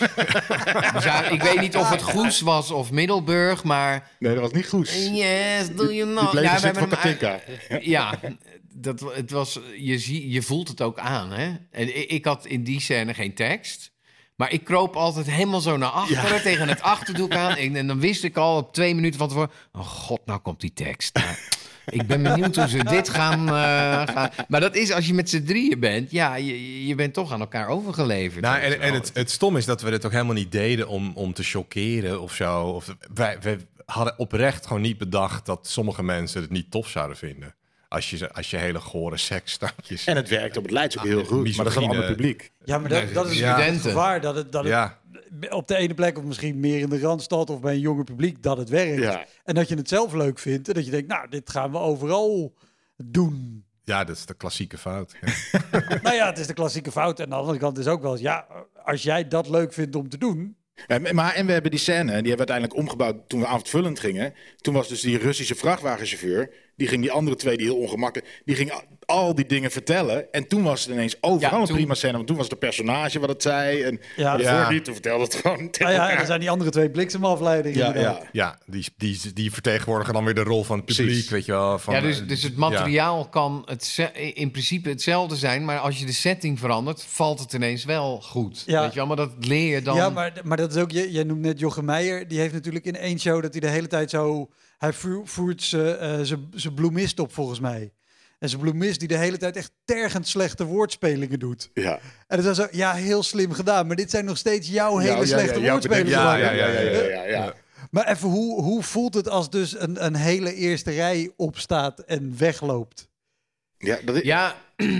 Dus ja, ik weet niet of het Goes was of Middelburg, maar Nee, dat was niet goed. yes, do you Die know? bleef Ja, er we zitten voor hebben hem Katinka. uit- Ja, dat, wa- het was, je, zie, je voelt het ook aan. Hè? En ik, ik had in die scène geen tekst. Maar ik kroop altijd helemaal zo naar achteren, tegen het achterdoek aan. En, en dan wist ik al op twee minuten van tevoren... Oh god, nou komt die tekst. Nou, Ik ben benieuwd hoe ze dit gaan, uh, gaan... Maar dat is als je met z'n drieën bent... Ja, je, je bent toch aan elkaar overgeleverd. Nou, en en het, het stom is dat we het ook helemaal niet deden om, om te chockeren of zo. Of, wij, wij hadden oprecht gewoon niet bedacht dat sommige mensen het niet tof zouden vinden. Als je, als je hele gore seksstandjes... En het werkt op het Leids ook heel goed, maar dat is een ander publiek. Ja, maar dat, dat is Ja. het gevaar dat het, dat het Ja. op de ene plek of misschien meer in de Randstad of bij een jonger publiek dat het werkt. Ja. En dat je het zelf leuk vindt en dat je denkt, nou, dit gaan we overal doen. Ja, dat is de klassieke fout. Ja. Nou ja, het is de klassieke fout. En aan de andere kant is ook wel eens, ja, als jij dat leuk vindt om te doen... En, maar, en we hebben die scène, die hebben we uiteindelijk omgebouwd toen we avondvullend gingen. Toen was dus die Russische vrachtwagenchauffeur, die ging die andere twee, die heel ongemakkelijk, die ging al die dingen vertellen. En toen was het ineens overal Ja, een toen- prima scène, want toen was het een personage wat het zei. En Ja. ja, Ja. niet, toen vertelde het gewoon tegen Nou ja, en elkaar. dan zijn die andere twee bliksemafleidingen. Ja, inderdaad. ja. Ja, die, die, die vertegenwoordigen dan weer de rol van het publiek, Precies. weet je wel. Van, Ja, dus, eh, dus het ja. materiaal kan het ze- in principe hetzelfde zijn... maar als je de setting verandert, valt het ineens wel goed. Ja. Weet je wel, maar dat leer je dan... Ja, maar, maar dat is ook, jij jij noemt net Jochem Meijer, die heeft natuurlijk in één show dat hij de hele tijd zo, hij voer- voert zijn bloemist op volgens mij. En zijn bloemist die de hele tijd echt tergend slechte woordspelingen doet. Ja. En dat is zo, ja, heel slim gedaan, maar dit zijn nog steeds jouw hele Ja, ja, slechte ja, jouw woordspelingen. Ja, Ja, ja, ja, ja, ja, ja, ja, ja. Maar even, hoe, hoe voelt het als dus een, een hele eerste rij opstaat en wegloopt? Ja, dat is, Ja,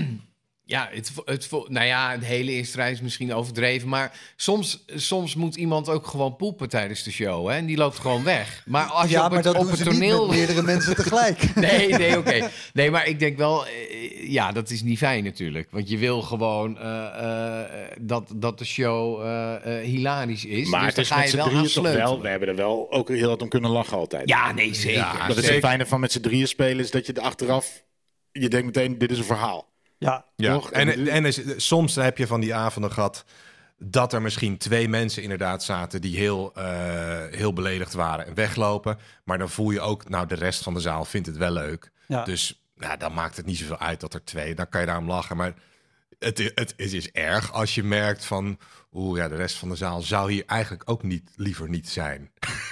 ja het, vo- het, vo- nou ja, de hele eerste rij is misschien overdreven. Maar soms, soms moet iemand ook gewoon poepen tijdens de show. Hè? En die loopt gewoon weg. Maar als je Ja, op maar het, dat op doen het ze toneel... niet met meerdere mensen tegelijk. Nee, nee, oké. Nee, maar ik denk wel... eh, ja, dat is niet fijn natuurlijk. Want je wil gewoon eh, eh, dat, dat de show eh, eh, hilarisch is. maar dus het dan is ga met je z'n wel aan drieën toch sleutelen. wel, we hebben er wel ook heel hard om kunnen lachen altijd. Ja, nee, zeker. Ja, Dat is zeker. het fijne van met z'n drieën spelen, is dat je er achteraf, je denkt meteen, dit is een verhaal. Ja, Ja, Toch? en, en is, soms heb je van die avonden gehad dat er misschien twee mensen inderdaad zaten die heel, eh, heel beledigd waren en weglopen. Maar dan voel je ook, nou, de rest van de zaal vindt het wel leuk. ja. Dus nou, dan maakt het niet zoveel uit dat er twee, dan kan je daarom lachen. Maar het, i- het, het is erg als je merkt van, oeh ja, de rest van de zaal zou hier eigenlijk ook niet, liever niet zijn.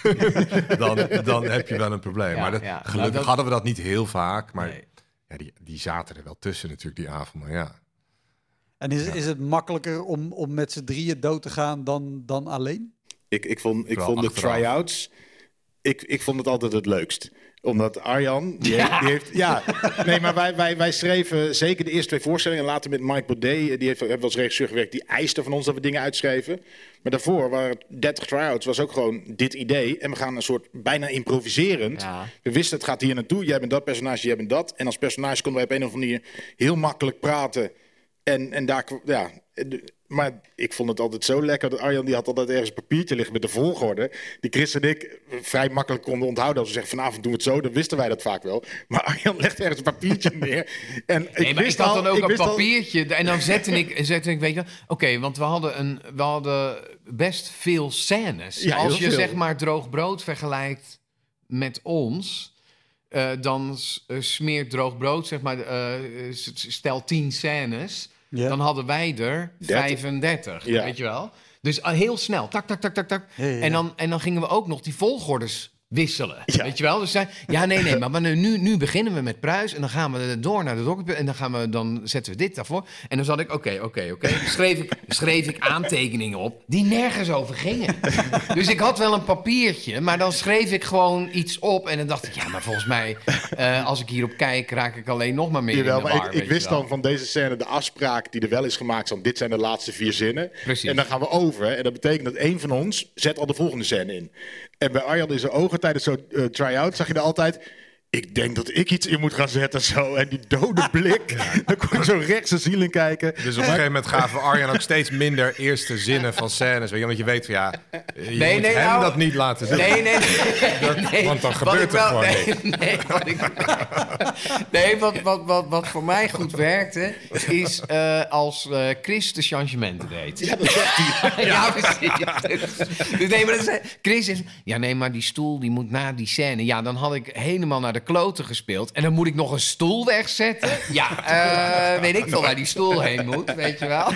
dan, dan heb je wel een probleem. Ja, maar dat, ja. Nou, gelukkig dat- hadden we dat niet heel vaak, maar... Nee. Ja, die, die zaten er wel tussen natuurlijk, die avonden, ja. En is, is het makkelijker om, om met z'n drieën dood te gaan dan, dan alleen? Ik, ik vond, ik Vooral vond de achteraf. try-outs, ik, ik vond het altijd het leukst. Omdat Arjan, die, heeft, die heeft... Ja, nee, maar wij, wij, wij schreven zeker de eerste twee voorstellingen. En later met Mike Baudet, die heeft, heeft als regisseur gewerkt, die eiste van ons dat we dingen uitschreven. Maar daarvoor waren het dertig try-outs, was ook gewoon dit idee. En we gaan een soort bijna improviserend. Ja. We wisten, het gaat hier naartoe. Jij bent dat personage, jij bent dat. En als personage konden wij op een of andere manier heel makkelijk praten. En, en daar, ja... Maar ik vond het altijd zo lekker dat Arjan, die had altijd ergens een papiertje liggen met de volgorde. Die Chris en ik vrij makkelijk konden onthouden. Als we zeggen, vanavond doen we het zo, dan wisten wij dat vaak wel. Maar Arjan legt ergens een papiertje neer. En ik, Nee, maar wist ik had al, dan ook ik een wist al- papiertje. En dan zette ik, zette ik weet je, oké, want we hadden, een, we hadden best veel scènes. Ja, Als heel je veel. zeg maar droog brood vergelijkt met ons, eh, dan s- eh, smeert droog brood, zeg maar, eh, s- s- stel tien scènes, Ja. dan hadden wij er vijfendertig, Ja. weet je wel? Dus eh, heel snel, tak, tak, tak, tak, tak. Ja, ja, ja. En, dan, en dan gingen we ook nog die volgordes wisselen, Ja. weet je wel? Dus zei, ja, nee, nee, maar, maar nu, nu beginnen we met Pruis en dan gaan we door naar de dokter en dan gaan we, dan zetten we dit daarvoor. En dan zat ik, oké, oké, oké. Schreef ik, schreef ik aantekeningen op die nergens over gingen. Dus ik had wel een papiertje, maar dan schreef ik gewoon iets op en dan dacht ik, ja, maar volgens mij, eh, als ik hierop kijk, raak ik alleen nog maar meer Jawel, in de maar war. ik, weet ik je wist wel. dan van deze scène de afspraak die er wel is gemaakt. Van dit zijn de laatste vier zinnen. Precies. En dan gaan we over. En dat betekent dat één van ons zet al de volgende scène in. En bij Arjan in zijn ogen tijdens zo'n uh, try-out zag je er altijd... Ik denk dat ik iets in moet gaan zetten zo. En die dode blik. Dan kon je zo rechts zijn ziel in kijken. Dus op een gegeven moment gaven Arjan ook steeds minder eerste zinnen van scènes. Weet je, want je weet van ja, je Nee, moet nee, hem nou- dat niet laten doen. Nee, nee, nee. nee. want dan Wat gebeurt ik er gewoon nee, nee, wat ik, nee, wat, wat, wat, wat voor mij goed werkte, is eh, als eh, Chris de changementen deed. Ja, dat zegt hij. Ja, precies. Dus nee, maar dat is, Chris is... Ja, nee, maar die stoel die moet na die scène... Ja, dan had ik helemaal naar de kloten gespeeld. En dan moet ik nog een stoel wegzetten. Ja, uh, weet ik veel waar die stoel heen moet, weet je wel.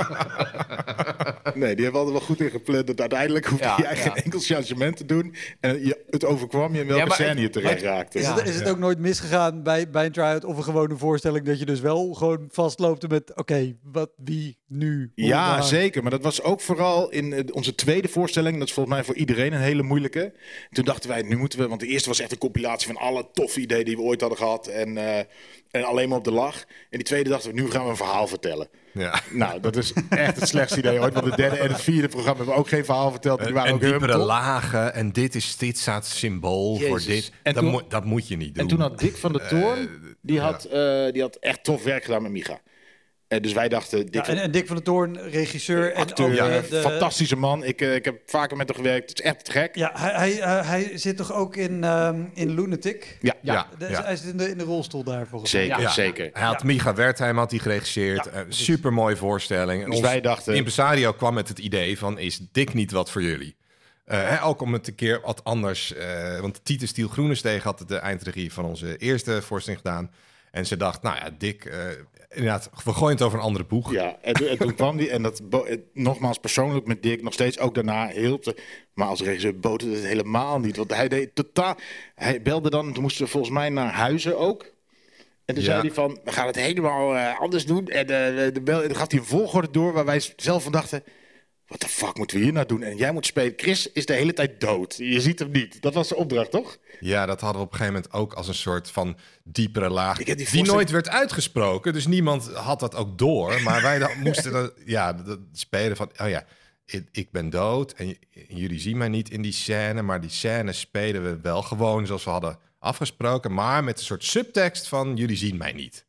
Nee, die hebben altijd wel goed ingepland. Dat uiteindelijk hoefde Ja, jij ja. geen enkel changement te doen. En je, het overkwam je in welke Ja, maar scène ik- je terecht maar- raakte. Is, Ja. het, is het ook nooit misgegaan bij, bij een try-out of een gewone voorstelling dat je dus wel gewoon vastloopt met oké, wat, wie, nu? hoe, Ja, waar? zeker. Maar dat was ook vooral in eh, onze tweede voorstelling. Dat is volgens mij voor iedereen een hele moeilijke. Toen dachten wij, nu moeten we... Want de eerste was echt een compilatie van alle toffe ideeën die we ooit hadden gehad. En, uh, en alleen maar op de lach. En die tweede dachten we, nu gaan we een verhaal vertellen. Ja. Nou, dat is echt het slechtste idee ooit. Want het derde en het vierde programma hebben we ook geen verhaal verteld. Die waren En ook heel diepere top. lagen. En dit, is, dit staat symbool voor Jezus. dit. En dat, toen- moet, dat moet je niet doen. En toen had Dick van der Toorn, Eh, die, ja. had, uh, die had echt tof werk gedaan met Micha. Uh, dus wij dachten, Dick Ja, van en, en Dick van der Toorn, regisseur. acteur, en ook, ja, eh, de- fantastische man. Ik, uh, ik heb vaker met hem gewerkt. Het is echt gek. Ja, hij, hij, eh, hij zit toch ook in, ehm, in Lunatic? Ja, Ja, De- ja. Hij zit in de, in de rolstoel daar volgens mij. zeker, Ja. zeker. Hij had Ja. Micha Wertheim had hij geregisseerd. Ja, Eh, precies. super mooie voorstelling. En Dus ons wij dachten- impresario kwam met het idee van, is Dick niet wat voor jullie? Uh, hè, ook om het een keer wat anders... Uh, want Titus Stiel Groenesteeg had de eindregie van onze eerste voorstelling gedaan. En ze dacht, nou ja, Dick... Uh, inderdaad, we gooien het over een andere boeg. Ja, en, toen- en toen kwam die, en dat bo- het- nogmaals persoonlijk met Dick, nog steeds ook daarna hielp het. Maar als regisseur boterde het helemaal niet. Want hij deed totaal. Hij belde dan, toen moesten we volgens mij naar Huizen ook. En toen Ja. zei hij van, we gaan het helemaal uh, anders doen. En, uh, de, de bel, en dan gaf hij een volgorde door waar wij zelf van dachten... Wat de fuck moeten we hier nou doen? En jij moet spelen. Chris is de hele tijd dood. Je ziet hem niet. Dat was de opdracht, toch? Ja, dat hadden we op een gegeven moment ook als een soort van diepere laag. Ik heb die Die, voorstelling- nooit werd uitgesproken. Dus niemand had dat ook door. Maar wij dan, moesten dan, ja, dat spelen van... Oh ja, ik, ik ben dood en j- jullie zien mij niet in die scène. Maar die scène spelen we wel gewoon zoals we hadden afgesproken. Maar met een soort subtekst van jullie zien mij niet.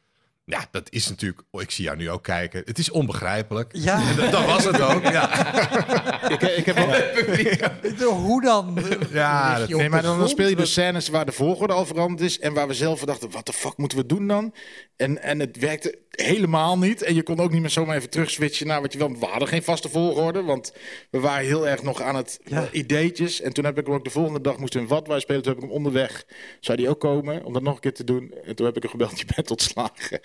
Ja, dat is natuurlijk... Oh, ik zie jou nu ook kijken. Het is onbegrijpelijk. Ja, En dat, dat was het ook. Ja, Ik, ik heb ook... hoe dan? ja dat, Nee, maar dan, dan speel je dus scènes waar de volgorde al veranderd is. En waar we zelf dachten, wat de fuck moeten we doen dan? En, en het werkte helemaal niet. En je kon ook niet meer zomaar even terugswitchen naar wat je wil. We hadden geen vaste volgorde, want we waren heel erg nog aan het Ja. uh, ideetjes. En toen heb ik hem ook de volgende dag, moesten we in Watwaai spelen. Toen heb ik hem onderweg, zou die ook komen om dat nog een keer te doen. En toen heb ik hem gebeld, je bent ontslagen.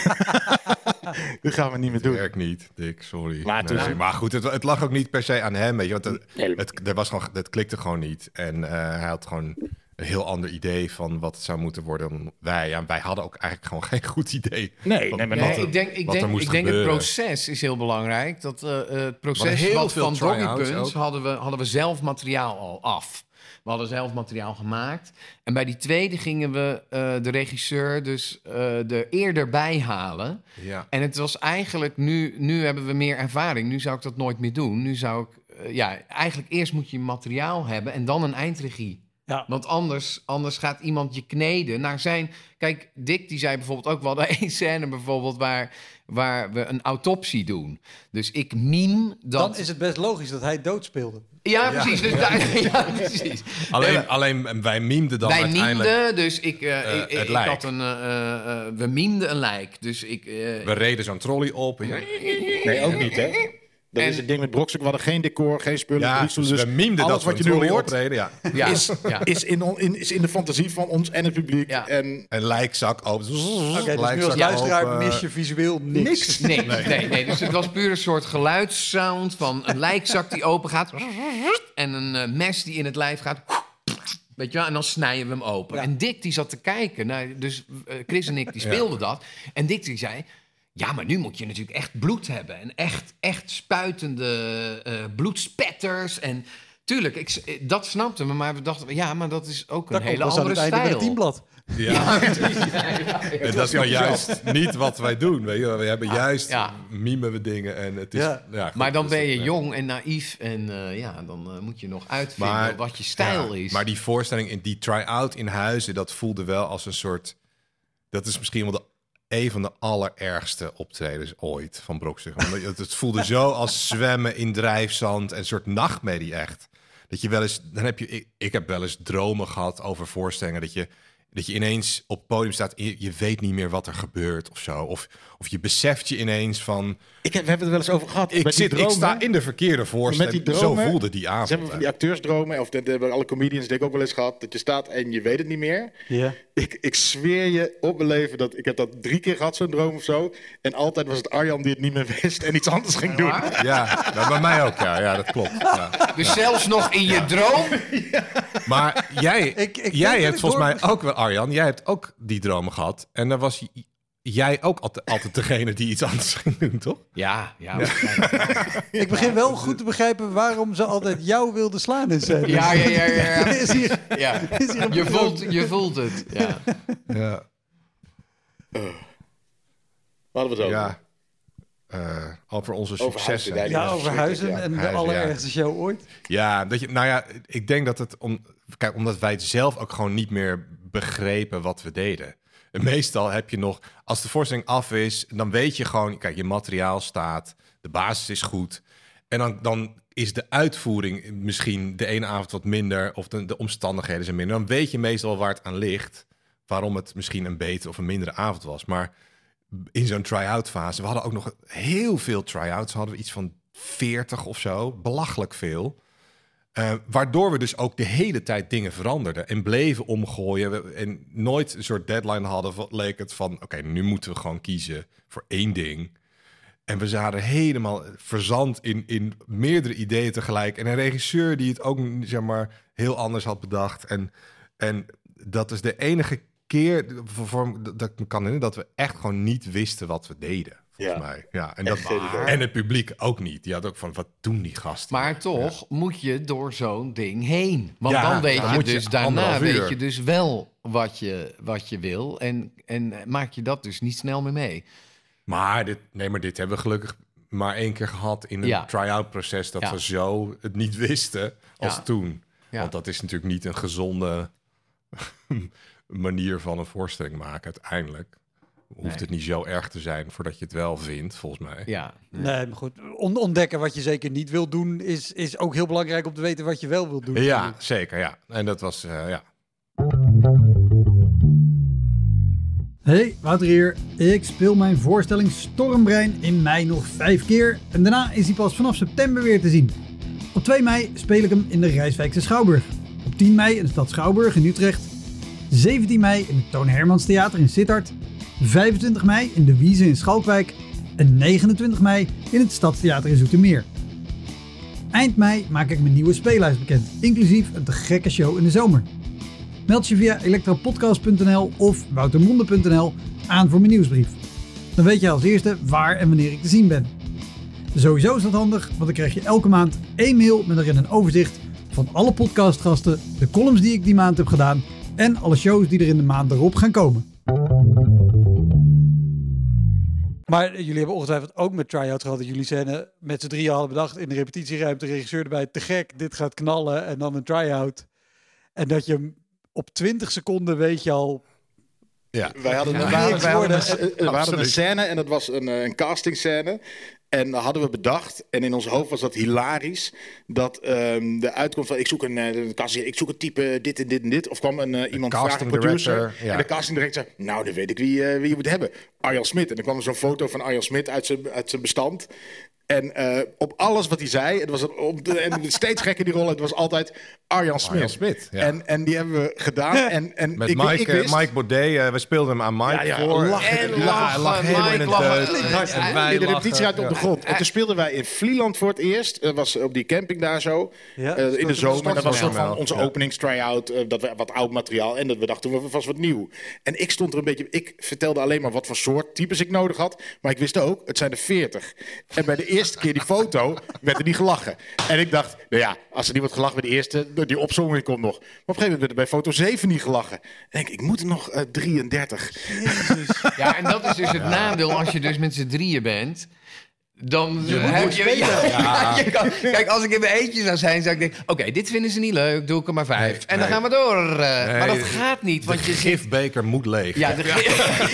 Dat gaan we niet meer doen. werkt niet, Dick, sorry. Maar Nee, toen- maar goed, het, het lag ook niet per se aan hem, weet je, want het, Nee. het, er was gewoon, het klikte gewoon niet. En uh, hij had gewoon een heel ander idee van wat het zou moeten worden dan wij. Ja, wij hadden ook eigenlijk gewoon geen goed idee. Nee, van nee, maar wat Nee, er- ik denk, ik wat er denk, moest ik denk het gebeuren. proces is heel belangrijk. Dat, uh, uh, het We hadden proces heel wat veel van Doggy try-outs Punch ook. hadden we, hadden we zelf materiaal al af. We hadden zelf materiaal gemaakt. En bij die tweede gingen we uh, de regisseur dus uh, er eerder bij halen. Ja. En het was eigenlijk nu, nu hebben we meer ervaring. Nu zou ik dat nooit meer doen. Nu zou ik, uh, ja, eigenlijk eerst moet je materiaal hebben en dan een eindregie. Ja. Want anders, anders gaat iemand je kneden naar zijn... Kijk, Dick die zei bijvoorbeeld ook... We hadden één scène bijvoorbeeld waar, waar we een autopsie doen. Dus ik meme dat... Dan is het best logisch dat hij dood speelde. Ja, precies. Dus daar, ja, precies. Alleen, Nee, maar alleen wij memden dan wij uiteindelijk... memden, dus ik, uh, Uh, ik, ik, het ik lijk. had een... Uh, uh, we memden een lijk. Dus ik... Uh, We reden zo'n trolley op. En, Nee, ook niet, hè? Dat En- is het ding met Brokstuk. We hadden geen decor, geen spullen. ja, geen dus stoelen. we memden alles dat wat we je een nu trolley hoort, opreden, ja. ja, is, ja. is, in on- in, is in de fantasie van ons en het publiek. Ja. En En lijkzak open. Oké, dus nu als luisteraar mis je visueel niks. Nee, nee, nee, nee. Dus het was puur een soort geluidssound van een lijkzak die open gaat en een uh, mes die in het lijf gaat. Weet je wel, en dan snijden we hem open. Ja. En Dick die zat te kijken. Nou, dus uh, Chris en ik die speelden dat. En Dick die zei... Ja, maar nu moet je natuurlijk echt bloed hebben. En echt, echt spuitende uh, bloedspetters. En tuurlijk, ik, dat snapten we. Maar we dachten, ja, maar dat is ook een Dat komt hele pas aan andere het einde van stijl. het teamblad. Ja. Ja, precies. Ja, ja, ja. En dat is nou juist niet wat wij doen. Weet je? We hebben juist, ja. mimen we dingen. En het is, Ja. ja, goed, Maar dan dus ben dat- je ja. jong en naïef en uh, ja, dan uh, moet je nog uitvinden Maar- wat je stijl Ja, is. Maar die voorstelling, in die try-out in Huizen, dat voelde wel als een soort... Dat is misschien wel de, een van de allerergste optredens ooit van Brokstuk. Want het, het voelde zo als zwemmen in drijfzand en een soort nachtmerrie echt. Dat je wel eens, dan heb je, ik, ik heb wel eens dromen gehad over voorstellingen dat je Dat je ineens op het podium staat en je, je weet niet meer wat er gebeurt of zo. Of, of je beseft je ineens van... Ik heb, we hebben het wel eens over gehad. Ik, met die zit, ik dromen. sta in de verkeerde voorstelling. Met die dromen, zo voelde die avond. Ze hebben van die acteursdromen, of dat hebben alle comedians denk ik ook wel eens gehad, dat je staat en je weet het niet meer. Ja. Ik, ik zweer je op mijn leven dat ik heb dat drie keer gehad, zo'n droom of zo. En altijd was het Arjan die het niet meer wist en iets anders ging doen. Ja, nou, bij mij ook. Ja, ja dat klopt. Ja. Dus zelfs nog in je droom? Maar jij, Ik- ik denk jij dat hebt ik volgens door- mij ook wel, Arjan, jij hebt ook die dromen gehad. En dan was j- jij ook altijd, altijd degene die iets anders ging doen, toch? Ja, ja. Ik begin wel goed te begrijpen waarom ze altijd jou wilden slaan in scène. Ja, ja, ja, ja, ja. Is hier, ja. is hier een Je, patroon? voelt, je voelt het. Ja. Ja. Waar hadden we het over? Ja. Uh, over onze Over successen. Huizen, Ja, over Huizen Ja, en de Huizen, allerergste show ooit. Ja, dat je, nou ja, ik denk dat het om, kijk, omdat wij het zelf ook gewoon niet meer begrepen wat we deden. En meestal heb je nog, als de voorstelling af is, dan weet je gewoon, kijk, je materiaal staat, de basis is goed. En dan, dan is de uitvoering misschien de ene avond wat minder, of de, de omstandigheden zijn minder. Dan weet je meestal waar het aan ligt, waarom het misschien een betere of een mindere avond was. Maar in zo'n try-out fase, we hadden ook nog heel veel try-outs, we hadden iets van veertig of zo, belachelijk veel. Uh, waardoor we dus ook de hele tijd dingen veranderden en bleven omgooien. We, en nooit een soort deadline hadden, wat leek het van, oké, okay, nu moeten we gewoon kiezen voor één ding. En we zaten helemaal verzand in, in meerdere ideeën tegelijk. En een regisseur die het ook, zeg maar, heel anders had bedacht. En, en dat is de enige keer voor, voor, dat ik me kan herinneren dat we echt gewoon niet wisten wat we deden. Volgens Ja. mij. Ja, en, dat, Echt geen idee. en het publiek ook niet. Die had ook van, wat doen die gasten? Maar toch Ja. moet je door zo'n ding heen. Want Ja, dan weet dan je moet je dus daarna anderhalf uur. weet je dus wel wat je, wat je wil. En, en maak je dat dus niet snel meer mee. Maar dit, nee, maar dit hebben we gelukkig maar één keer gehad in een Ja. try-out proces, dat Ja. we zo het niet wisten als Ja. toen. Ja. Want dat is natuurlijk niet een gezonde manier van een voorstelling maken uiteindelijk. Hoeft Nee. het niet zo erg te zijn voordat je het wel vindt, volgens mij. Ja. Nee, maar goed. On- ontdekken wat je zeker niet wil doen, is, is ook heel belangrijk om te weten wat je wel wil doen. Ja, zeker, ja. En dat was, uh, ja. Hey, Wouter hier. Ik speel mijn voorstelling Stormbrein in mei nog vijf keer en daarna is hij pas vanaf september weer te zien. Op twee mei speel ik hem in de Rijswijkse Schouwburg. Op tien mei in de stad Schouwburg in Utrecht. zeventien mei in het Toon Hermans Theater in Sittard. vijfentwintig mei in de Wiese in Schalkwijk. En negenentwintig mei in het Stadstheater in Zoetermeer. Eind mei maak ik mijn nieuwe speellijst bekend, inclusief een te gekke show in de zomer. Meld je via elektropodcast punt n l of woutermonde punt n l aan voor mijn nieuwsbrief. Dan weet je als eerste waar en wanneer ik te zien ben. Sowieso is dat handig, want dan krijg je elke maand één mail met erin een overzicht van alle podcastgasten, de columns die ik die maand heb gedaan en alle shows die er in de maand erop gaan komen. Maar jullie hebben ongetwijfeld ook met try-out gehad dat jullie scène met z'n drieën hadden bedacht in de repetitieruimte, regisseur erbij, te gek, dit gaat knallen en dan een try-out. En dat je op twintig seconden weet je al, Ja. Wij hadden, Ja. we hadden, wij hadden, Niks een, we hadden een Absoluut. scène en dat was een, eh, een castingscène. En dat hadden we bedacht. En in ons hoofd was dat hilarisch. Dat ehm, de uitkomst van ik zoek een, eh, een casting, ik zoek een type dit en dit en dit. Of kwam een, eh, iemand vragen, casting een producer. director, ja. En de casting director zei, nou dan weet ik wie, eh, wie je moet hebben. Arjan Smit. En dan kwam er zo'n foto van Arjan Smit uit zijn, uit zijn bestand. En eh, op alles wat hij zei, het was een, op de, en steeds gekker die rol, het was altijd Arjan Smit. Arjan Smit, ja. en, en die hebben we gedaan. En, en Met ik, Mike, ik eh, wist, Mike Baudet, uh, we speelden hem aan Mike Ja, ja, voor. lachen. En Ja, lachen, hij lag helemaal in Mike het lachen. deut. Eh, En eh, wij in de lachen. repetitieruimte op de Ja. grond. En toen speelden wij in Vlieland voor het eerst. Dat was op die camping daar zo. Ja, Eh, in de zomer. Dat was een soort van Stormveld. onze Ja. openings-try-out. eh, dat we wat oud materiaal. En dat we dachten, we vast wat nieuw. En ik stond er een beetje... Ik vertelde alleen maar wat voor soort types ik nodig had. Maar ik wist ook, het zijn er veertig. En bij de eerste keer die foto werd er niet gelachen. En ik dacht, nou ja, als er niet wordt gelachen bij de eerste... Die opzomming komt nog. Maar op een gegeven moment werd er bij foto zeven niet gelachen. En ik, ik moet er nog uh, drieëndertig. Ja, en dat is dus het nadeel als je dus met z'n drieën bent. Dan moet heb goed je, spelen. ja, Ja. je kan, kijk, als ik in mijn eentje zou zijn, zou ik denken... Oké, dit vinden ze niet leuk, doe ik er maar vijf. Nee, en dan nee. gaan we door. eh, Nee, maar dat de- gaat niet, want De je zit... gifbeker moet leeg. Ja, de,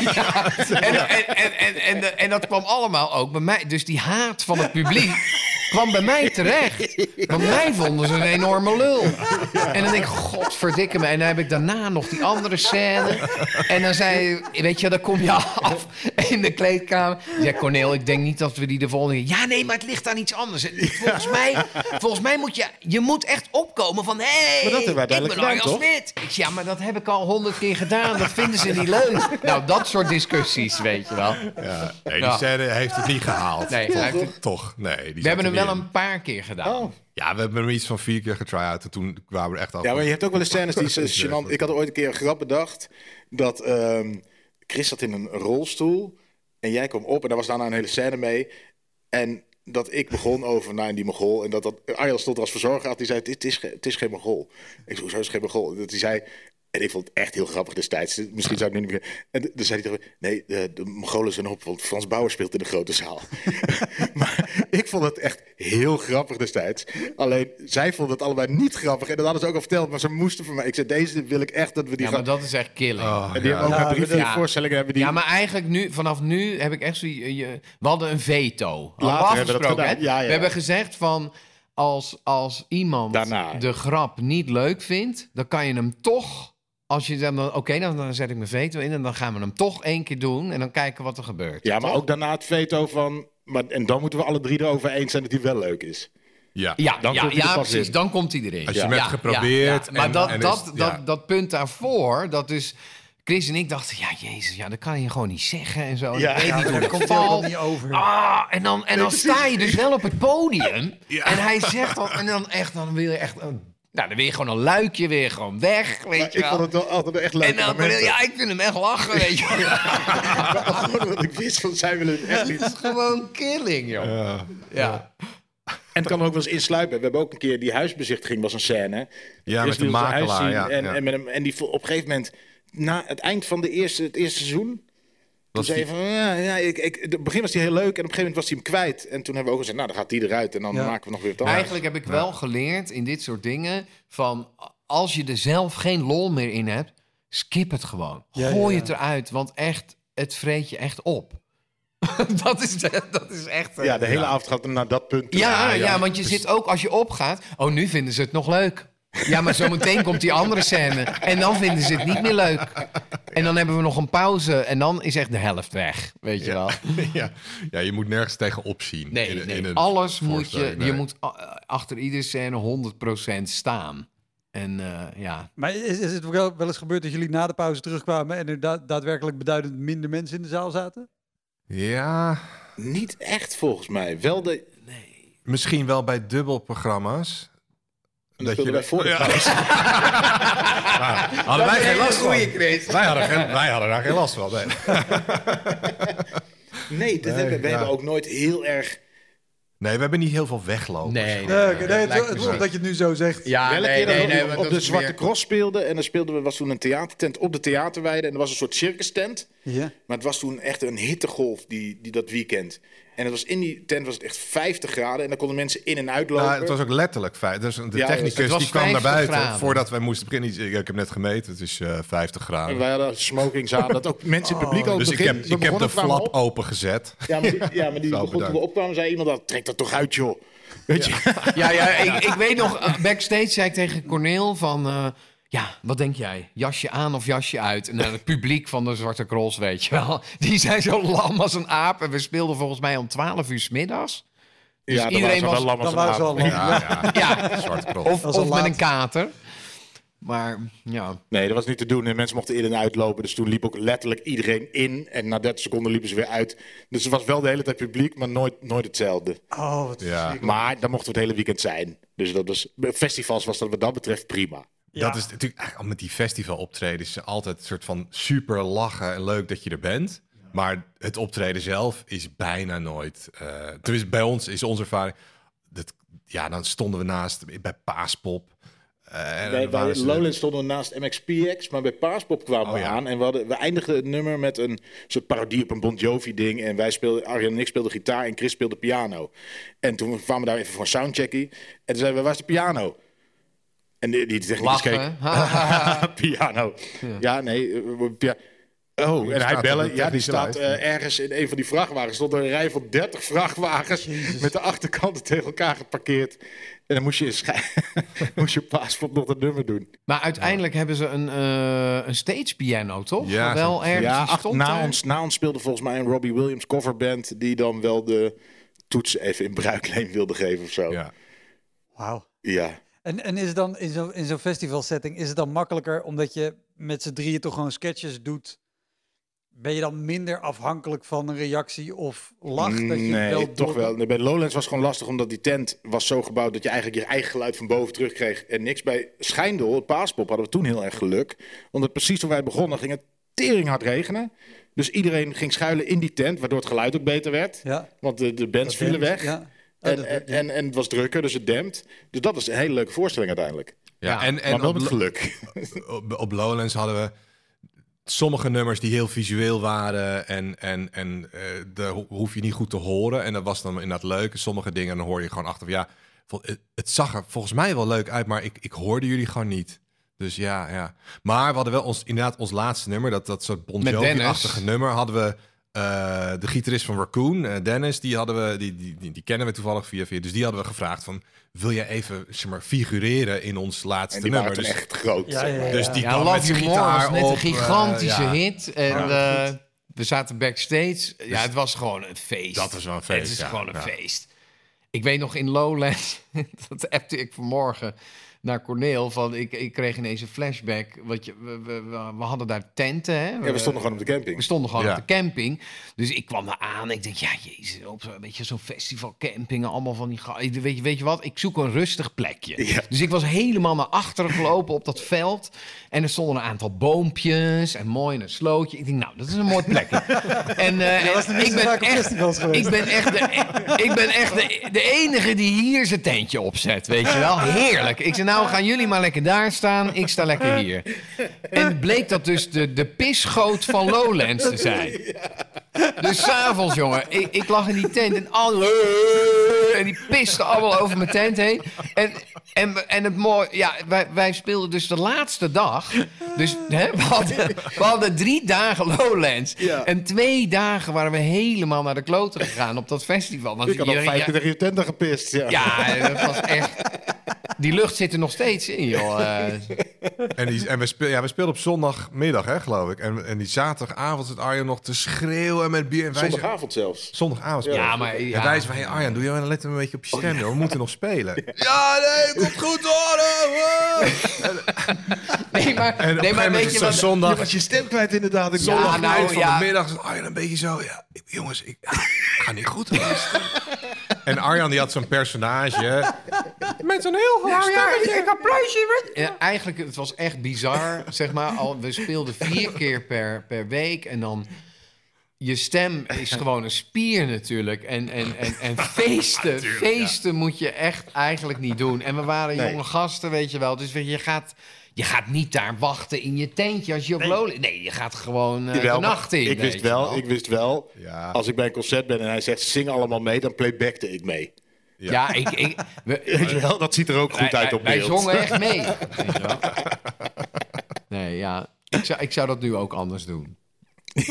ja. En, en, en, en, en, en dat kwam allemaal ook bij mij. Dus die haat van het publiek... kwam bij mij terecht. Want mij vonden ze een enorme lul. En dan denk ik, godverdikke me. En dan heb ik daarna nog die andere scène. En dan zei, weet je, dan kom je af in de kleedkamer. Ik zei, Cornel, ik denk niet dat we die de volgende keer... Ja, nee, maar het ligt aan iets anders. Volgens mij, volgens mij moet je... Je moet echt opkomen van... Hé, hey, ik ben Arjan Smit. Ik zei, ja, maar dat heb ik al honderd keer gedaan. Dat vinden ze niet leuk. Nou, dat soort discussies, weet je wel. Ja, nee, die Ja. scène heeft het niet gehaald. Nee, hij heeft het- Toch? Nee. Die We hebben hem wel een een paar keer gedaan. Oh. Ja, we hebben hem iets van vier keer getry-out. En toen kwamen we er echt af. Ja, maar je hebt ook wel eens scènes die is gênant. Ik had ooit een keer een grap bedacht dat ehm, Chris zat in een rolstoel en jij kwam op en daar was daarna een hele scène mee. En dat ik begon over nou, die Mogol en dat, dat Arjan stond er als verzorger had. Die zei, het is, het is geen Mogol. Ik zei, hoezo is het geen Mogol? Dat hij zei... En ik vond het echt heel grappig destijds. Misschien zou ik nu niet meer... En dan zei hij tegen me... Nee, de, de Mongolen zijn op, want Frans Bauer speelt in de grote zaal. Maar ik vond het echt heel grappig destijds. Alleen, zij vonden het allebei niet grappig. En dat hadden ze ook al verteld, maar ze moesten voor mij... Ik zei, deze wil ik echt dat we die Ja, maar gaan... dat is echt killing. Oh, En die ja. hebben ook Ja, na drie, maar vier dat- voorstellingen hebben die... Ja, maar eigenlijk nu, vanaf nu heb ik echt zo... Je, je- we hadden een veto. Hadden Later we hebben we dat afgesproken, gedaan. hè? Ja, ja. We hebben gezegd van... Als, als iemand Daarna. de grap niet leuk vindt... dan kan je hem toch... Als je dan... Oké, okay, dan, dan zet ik mijn veto in... en dan gaan we hem toch één keer doen... en dan kijken wat er gebeurt. Ja, maar Toch? ook daarna het veto van... Maar, en dan moeten we alle drie erover eens zijn dat die wel leuk is. Ja. Ja, Dan ja, komt hij er ja pas precies. in. Dan komt hij erin. Als je ja. hem hebt Ja, geprobeerd ja, ja. Maar en- dat, en is dat, het- dat, ja. dat punt daarvoor... dat dus... Chris en ik dachten... Ja, jezus, ja, dat kan je gewoon niet zeggen en zo. En Ja. ik weet Ja, niet daar hoe dat komt hij ook valt. al niet over. Ah, en dan, en dan sta je dus wel op het podium. En hij zegt dat. En dan echt, dan wil je echt. een- Nou, dan wil je gewoon een luikje weer gewoon weg. Weet Maar je ik wel. vond het wel altijd echt leuk. En dan, ja, ik vind hem echt lachen, weet je wel. Gewoon wat ik wist van zij willen het echt Het niet. is gewoon killing, joh. Ja. Ja. En het kan er ook wel eens insluipen. We hebben ook een keer die huisbezichtiging was een scène. Ja, Chris met de wilde zijn huis makelaar. zien Ja, en, ja. en, met hem, en die vo- op een gegeven moment, na het eind van de eerste, het eerste seizoen, toen Was zei die- hij van, ja, ja ik, ik, in het begin was hij heel leuk en op een gegeven moment was hij hem kwijt. En toen hebben we ook gezegd, nou, dan gaat die eruit en dan Ja. maken we nog weer wat anders. Eigenlijk heb ik wel geleerd in dit soort dingen... van als je er zelf geen lol meer in hebt... skip het gewoon. Ja, Gooi ja. het eruit, want echt, het vreet je echt op. dat, is, dat is echt... eh, Ja, de hele avond gaat naar dat punt toe. Ja, ja, ja. want je zit ook als je opgaat... Oh, nu vinden ze het nog leuk. Ja, maar zometeen komt die andere scène. En dan vinden ze het niet meer leuk. En dan hebben we nog een pauze. En dan is echt de helft weg. Weet je wel. ja. ja, je moet nergens tegen opzien. Nee, in, nee. in een alles moet je... voorstelling, Je nee. moet a- achter iedere scène honderd procent staan. En eh, ja... Maar is, is het wel, wel eens gebeurd dat jullie na de pauze terugkwamen en er da- daadwerkelijk beduidend minder mensen in de zaal zaten? Ja, Niet echt volgens mij. Wel de... misschien wel bij dubbelprogramma's. Dat je bij voor de Ja. pauze. Hadden wij geen last van. Chris. Wij hadden, geen, wij hadden daar geen last van. Nee. Nee, dat Nee, hebben, we ja. hebben ook nooit heel erg... nee, we hebben niet heel veel weglopen. Nee, Nee, oké, nee, het, lijkt me het, zo. omdat je het nu zo zegt. Ja, Welke nee, keer dat nee, we nee. op, want op dat de is Zwarte meer- Cross speelden. En dan speelden we, was toen een theatertent op de theaterweide. En er was een soort circus tent. Ja. Maar het was toen echt een hittegolf die, die dat weekend. En het was in die tent was het echt vijftig graden. En dan konden mensen in en uitlopen. Nou, het was ook letterlijk vijf. Dus de Ja, het technicus was die kwam naar vijftig buiten graden. voordat wij moesten beginnen. Ik, ik heb net gemeten, het is eh, vijftig En graden. wij hadden smokings aan. Dat ook mensen in het publiek al Dus ik begin, heb, we ik heb begonnen, de kwamen flap op. opengezet. Ja, maar die, ja, maar die Zo, begon toen bedankt. we opkwamen, zei iemand dat trek dat toch uit, joh. Weet je? Ja, ja ik, ik weet nog, uh, backstage zei ik tegen Corneel van... uh, ja, wat denk jij? Jasje aan of jasje uit? En dan het publiek van de Zwarte Cross, weet je wel. Die zijn zo lam als een aap. En we speelden volgens mij om twaalf uur 's middags. Dus ja, dan iedereen waren ze was- wel lam als dan waren ze een wel aap. lam. Ja, ja. Ja, Zwarte cross. of, Dat is al of met laat. een kater. Maar ja, Nee, dat was niet te doen. En mensen mochten in en uitlopen. Dus toen liep ook letterlijk iedereen in. En na dertig seconden liepen ze weer uit. Dus er was wel de hele tijd publiek, maar nooit, nooit hetzelfde. Oh, wat Ja. verschrikkelijk. Maar dan mochten we het hele weekend zijn. Dus dat was, bij festivals was dat wat dat betreft prima. Ja. Dat is natuurlijk eigenlijk al met die festivaloptredens altijd een soort van super lachen en leuk dat je er bent. Maar het optreden zelf is bijna nooit. Uh, tenminste, bij ons is onze ervaring. Dat, ja, dan stonden we naast bij Paaspop. Uh, en Bij, dan bij waren ze- Lowlands stonden we naast M X P X, maar bij Paaspop kwamen Oh, we ja. aan. En we, hadden, we eindigden het nummer met een soort parodie op een Bon Jovi ding. En wij speelden, Arjan en ik speelden gitaar en Chris speelde piano. En toen kwamen we daar even voor een soundcheckie. En toen zeiden we, waar is de piano? En die, die technicus keek, lachen. piano. Ja, nee, uh, pia- Oh, Die en hij staat op bellen. de Ja, die technische staat lijst. uh, ergens in een van die vrachtwagens. Stond er een rij van dertig vrachtwagens Jezus. met de achterkanten tegen elkaar geparkeerd. En dan moest je, schij- moest je paspoort nog dat nummer doen. Maar uiteindelijk hebben ze een, uh, een stage piano, toch? Ja, Maar wel zo- ergens Ja, die ach, stond na, daar. ons, na ons speelde volgens mij een Robbie Williams coverband... die dan wel de toets even in bruikleen wilde geven of zo. Ja. Wauw. Ja. En, en is het dan in zo'n in zo'n festivalsetting, is het dan makkelijker omdat je met z'n drieën toch gewoon sketches doet? Ben je dan minder afhankelijk van een reactie of lacht? Dat je Nee, wel toch door- wel. Nee, bij Lowlands was het gewoon lastig, omdat die tent was zo gebouwd dat je eigenlijk je eigen geluid van boven terugkreeg en niks. Bij Schijndel, het Paaspop, hadden we toen heel erg geluk. Omdat precies toen wij begonnen ging het tering hard regenen. Dus iedereen ging schuilen in die tent, waardoor het geluid ook beter werd. Ja. Want de, de bands vielen weg. Ja. Oh, En, dat- en, en, en het was drukker, dus het dempt. Dus dat was een hele leuke voorstelling uiteindelijk. Ja, Ja, en, en maar wel op, met Lo- geluk. op, op Lowlands hadden we sommige nummers die heel visueel waren en, en, en uh, daar ho- hoef je niet goed te horen. En dat was dan inderdaad leuk. Sommige dingen dan hoor je gewoon achter. Ja, vol- het, het zag er volgens mij wel leuk uit, maar ik, ik hoorde jullie gewoon niet. Dus ja, ja. Maar we hadden wel ons, inderdaad ons laatste nummer, dat, dat soort Bon Met Jovi-achtige Dennis. nummer, hadden we uh, de gitarist van Raccoon, uh, Dennis, die hadden we, die, die, die, die kennen we toevallig via via. Dus die hadden we gevraagd van, wil jij even, zeg maar, figureren in ons laatste En die nummer? waren toen Dus, echt groot. Ja, zeg ja, maar. ja. dus die Ja, kwam Love met zijn You More was gitaar net op. een gigantische uh, ja. hit. En Ja, uh, we zaten backstage. Ja, het was gewoon een feest. Dat was wel een feest, Het is ja. gewoon een Ja. feest. Ik weet nog in Lowlands, dat appte ik vanmorgen naar Corneel, van ik, ik kreeg ineens een flashback. Wat je, we, we, we, we hadden daar tenten, hè? Ja, we stonden gewoon op de We camping. stonden gewoon Ja. op de camping. Dus ik kwam daar aan. Ik denk, ja, jezus, op zo'n beetje zo'n festivalcamping. Allemaal van die... ga- Weet je, weet je wat? Ik zoek een rustig plekje. Ja. Dus ik was helemaal naar achteren gelopen op dat veld. En er stonden een aantal boompjes en mooi in een slootje. Ik denk, nou, dat is een mooi plekje. en uh, Jij was nog niet ik zo ben vaak op echt... festivals geweest. Ik ben echt, de, ik ben echt de, de enige die hier zijn tentje opzet, weet je wel. Heerlijk. Ik zei, nou gaan jullie maar lekker daar staan. Ik sta lekker hier. En bleek dat dus de, de pisgoot van Lowlands te zijn. Dus s'avonds, jongen, ik, ik lag in die tent en alle... En die pisten allemaal over mijn tent heen. En, en, en het mooie... Ja, wij, wij speelden dus de laatste dag. Dus hè, we, hadden, we hadden drie dagen Lowlands. Ja. En twee dagen waren we helemaal naar de kloten gegaan op dat festival. Want Ik had al je- vijf keer ja, tegen je tenten gepist. Ja. ja, dat was echt... Die lucht zit er nog steeds in, joh. Eh, En, die, en we, speel, ja, we speelden op zondagmiddag, hè, geloof ik. En, en die zaterdagavond zit Arjan nog te schreeuwen met bier. En wij Zondagavond zelfs. Zondagavond. Ja, spelen we. maar... En Ja, wij zeiden van, hey Arjan, doe je wel let een beetje op je stem, joh. We moeten nog spelen. Ja, nee, komt goed hoor. nee, maar, En op nee, een maar gegeven moment weet is je het wat... zo zondag. Je was je stem kwijt inderdaad. Ik Ja, Zondag nou, eind van ja. de middag is Arjan een beetje zo, ja, ik- jongens, ik, ja, ik ga niet goed hoor. En Arjan die had zo'n personage met een heel hoog stemmetje. Ik applausje. Ja, eigenlijk, het was echt bizar, zeg maar. Al, we speelden vier keer per, per week en dan... Je stem is gewoon een spier natuurlijk. En, en, en, en feesten, feesten moet je echt eigenlijk niet doen. En we waren Nee. jonge gasten, weet je wel. Dus weet je, je gaat... Je gaat niet daar wachten in je tentje als je op Lowlands... Nee, je gaat gewoon uh, Jawel, de nacht in. ik wist weet je wel, ik wist wel. Ja. Als ik bij een concert ben en hij zegt zing allemaal mee, dan playbackte ik mee. Ja, ik... ik we, Weet je wel, dat ziet er ook goed wij, uit op wij, beeld. wij zongen echt mee. Weet je wel. Nee, ja. Ik zou, ik zou dat nu ook anders doen. Met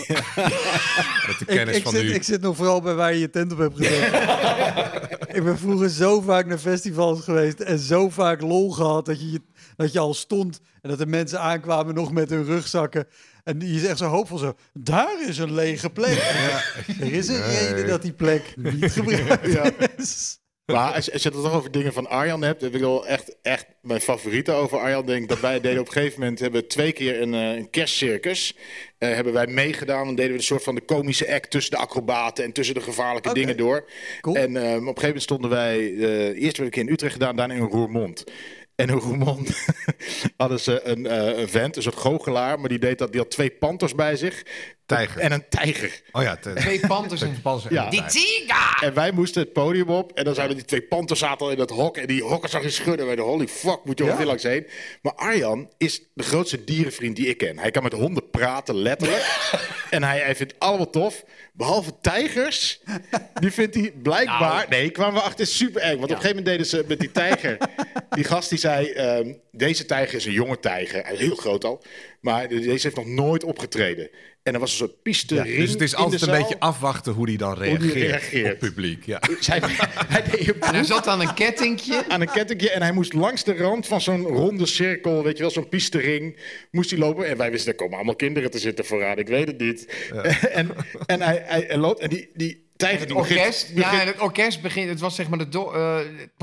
de Ik, kennis ik, van zit, nu. ik zit nog vooral bij waar je je tent op hebt gezet. Ik ben vroeger zo vaak naar festivals geweest en zo vaak lol gehad dat je, je- dat je al stond en dat de mensen aankwamen nog met hun rugzakken. En die is echt zo hoopvol zo, daar is een lege plek. Er is een Nee. reden dat die plek niet gebruikt is. Maar als, als je het toch over dingen van Arjan hebt, heb ik wel echt, echt mijn favorieten over Arjan. Denk dat wij deden op een gegeven moment hebben we twee keer een, eh, een kerstcircus. Eh, hebben wij meegedaan. Dan deden we een soort van de komische act tussen de acrobaten en tussen de gevaarlijke Oké. dingen door. Cool. En eh, op een gegeven moment stonden wij, eh, eerst werd ik in Utrecht gedaan, daarna in Roermond. En in Roermond hadden ze een, eh, een vent, een soort goochelaar, maar die deed dat, die had twee panters bij zich. Tijger. En een tijger. Oh ja, te, Twee panthers en... Ja. Die tiga! En wij moesten het podium op. En dan zouden die twee panters zaten al in dat hok. En die hokken zag je schudden. Wij de holy fuck, moet je Ja. ongeveer langs heen. Maar Arjan is de grootste dierenvriend die ik ken. Hij kan met honden praten, letterlijk. En hij, hij vindt het allemaal tof. Behalve tijgers. Die vindt hij blijkbaar... Nou. Nee, kwamen we achter, is super eng. Want op een gegeven moment deden ze met die tijger... Die gast die zei... ehm, deze tijger is een jonge tijger. Hij is heel groot al. Maar deze heeft nog nooit opgetreden. En er was een soort piste Ja, ring dus het is in altijd de een zaal. beetje afwachten hoe die dan die reageert, reageert. op publiek. Ja. Hij, hij deed een En er zat dan een kettingje. aan een kettingje en hij moest langs de rand van zo'n ronde cirkel, weet je wel, zo'n piste-ring, moest hij lopen. En wij wisten, er komen allemaal kinderen te zitten vooraan, ik weet het niet. Ja. en en hij, hij, hij loopt en die, die tijger Het die orkest, begint, begint, ja, het orkest begint, het was zeg maar de... Do, uh,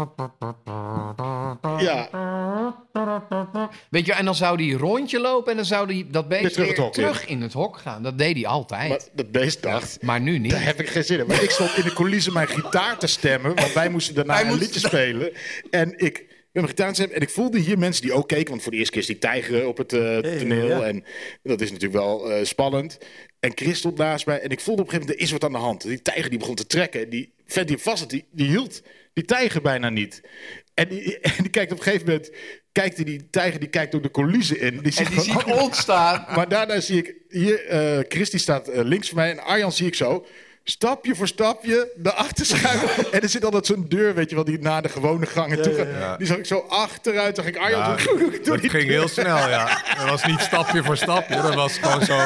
ja, weet je, en dan zou hij een rondje lopen en dan zou hij dat beest Weer weer terug terug, het hok in. in het hok gaan. Dat deed hij altijd. maar Maar, dat beest dacht, nu niet. daar heb ik geen zin in. Maar ik stond in de coulissen mijn gitaar te stemmen, want wij moesten daarna Wij een moesten- liedje spelen. En ik met mijn gitaar te stemmen en ik voelde hier mensen die ook keken, want voor de eerste keer is die tijger op het uh, toneel. ja. En dat is natuurlijk wel uh, spannend. En Chris stond naast mij en ik voelde op een gegeven moment, er is wat aan de hand. Die tijger die begon te trekken. Die vent die vast zat, die, die hield die tijger bijna niet. En die, en die kijkt op een gegeven moment, kijkt die, die tijger die kijkt door de coulissen in. Die En ziet die gewoon, ziet ons staan. maar daarna zie ik hier, uh, Chris die staat uh, links van mij en Arjan zie ik zo. Stapje voor stapje naar achter schuiven. En er zit altijd zo'n deur, weet je wel, die naar de gewone gangen toe gaat. ja. Die zag ik zo achteruit, zag ik Arjan Ja, door, door dat die ging deur. heel snel, ja. Dat was niet stapje voor stapje, dat was gewoon zo...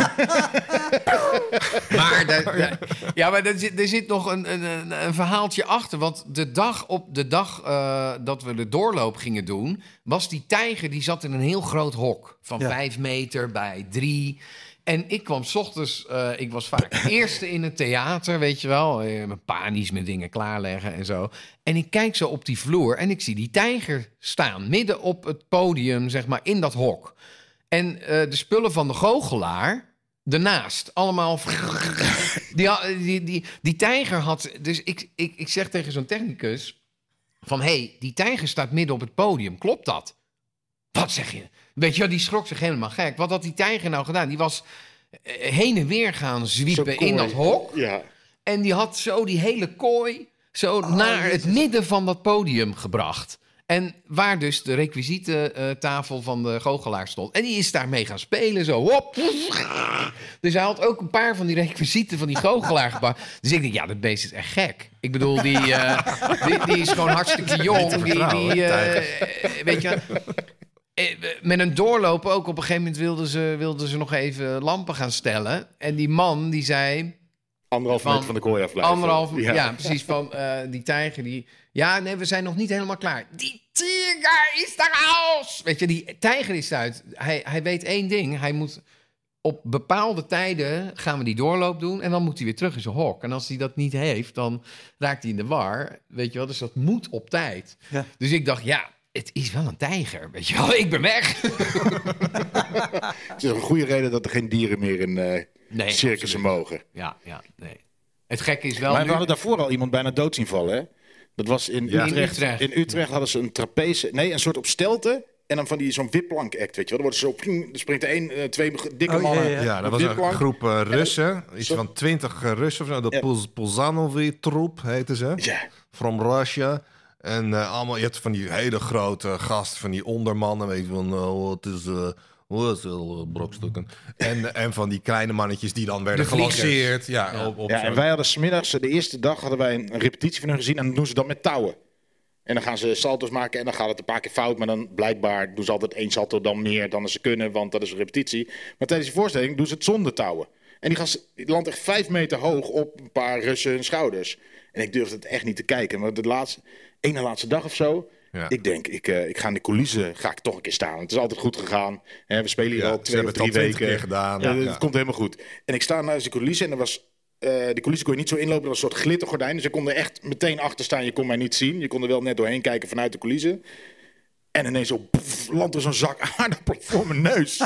Maar, daar- daar- ja, maar er zit, er zit nog een, een, een, een verhaaltje achter. Want de dag, op de dag uh, dat we de doorloop gingen doen, was die tijger, die zat in een heel groot hok. Van Ja. vijf meter bij drie. En ik kwam 's ochtends, uh, ik was vaak de eerste in het theater, weet je wel. Uh, panisch met dingen klaarleggen en zo. En ik kijk zo op die vloer en ik zie die tijger staan. Midden op het podium, zeg maar, in dat hok. En uh, de spullen van de goochelaar ernaast. Allemaal... Die, die, die, die tijger had... Dus ik, ik, ik zeg tegen zo'n technicus van... hé, hey, die tijger staat midden op het podium. Klopt dat? Wat zeg je? Weet je wel, die schrok zich helemaal gek. Wat had die tijger nou gedaan? Die was uh, heen en weer gaan zwiepen Zo'n in kooi. dat hok. Ja. En die had zo die hele kooi zo naar het midden van dat podium gebracht. En waar dus de requisietentafel van de goochelaar stond. En die is daarmee gaan spelen, zo. Hop. Dus hij had ook een paar van die requisieten van die goochelaar gebouwd. Dus ik denk, ja, dat beest is echt gek. Ik bedoel, die, uh, die, die is gewoon hartstikke jong. Die, vertrouwen, die, uh, tijger. weet je... Met een doorlopen ook. Op een gegeven moment wilden ze, wilden ze nog even lampen gaan stellen. En die man die zei... Anderhalf Van meter van de kooi afblijven. Anderhalf, ja. ja, precies. Van uh, die tijger die... Ja, nee, we zijn nog niet helemaal klaar. Die tijger is eruit! Weet je, die tijger is eruit. Hij, hij weet één ding. Hij moet... Op bepaalde tijden gaan we die doorloop doen... en dan moet hij weer terug in zijn hok. En als hij dat niet heeft, dan raakt hij in de war. Weet je wel, dus dat moet op tijd. Ja. Dus ik dacht, ja... Het is wel een tijger, weet je wel. Ik ben weg. Het is een goede reden dat er geen dieren meer in uh, Nee, circussen absoluut. mogen. Ja, ja, nee. Het gekke is wel Maar nu... we hadden daarvoor al iemand bijna dood zien vallen, hè? Dat was in, Ja. Utrecht. In Utrecht. In Utrecht hadden ze een trapeze... Nee, een soort op stelten. En dan van die zo'n wipplank act, weet je wel. Dan wordt zo... Er springt één, uh, twee dikke Oh, ja, mannen. ja. Ja, dat was een Wiplank. groep uh, Russen. Iets zo- van twintig uh, Russen of zo. De Ja. Poz- Pozanovi-troep heette ze. Ja. From Russia. En uh, allemaal, je hebt van die hele grote gasten, van die ondermannen. Weet je van, uh, wat is... Uh, wat is uh, brokstukken. En, en van die kleine mannetjes die dan werden De vliegers. gelanceerd. Ja, Ja. Op, op Ja, zo'n- en wij hadden smiddags, de eerste dag hadden wij een repetitie van hun gezien. En dan doen ze dat met touwen. En dan gaan ze salto's maken en dan gaat het een paar keer fout. Maar dan blijkbaar doen ze altijd één salto dan meer dan ze kunnen, want dat is een repetitie. Maar tijdens die voorstelling doen ze het zonder touwen. En die gast die landt echt vijf meter hoog op een paar Russen schouders. En ik durfde het echt niet te kijken. Maar de laatste, ene laatste dag of zo, Ja. ik denk, ik, uh, ik ga in de coulissen, ga ik toch een keer staan. Het is altijd goed gegaan. Hè, we spelen hier Ja, al ze twee hebben of het al drie twintig weken. keer gedaan. Ja, Ja. het komt helemaal goed. En ik sta naast de coulissen en er was... Uh, de coulissen kon je niet zo inlopen, dat was een soort glittergordijn. Dus je kon er echt meteen achter staan, je kon mij niet zien. Je kon er wel net doorheen kijken vanuit de coulissen. En ineens zo, poef, landt er zo'n zak aardappelen voor mijn neus.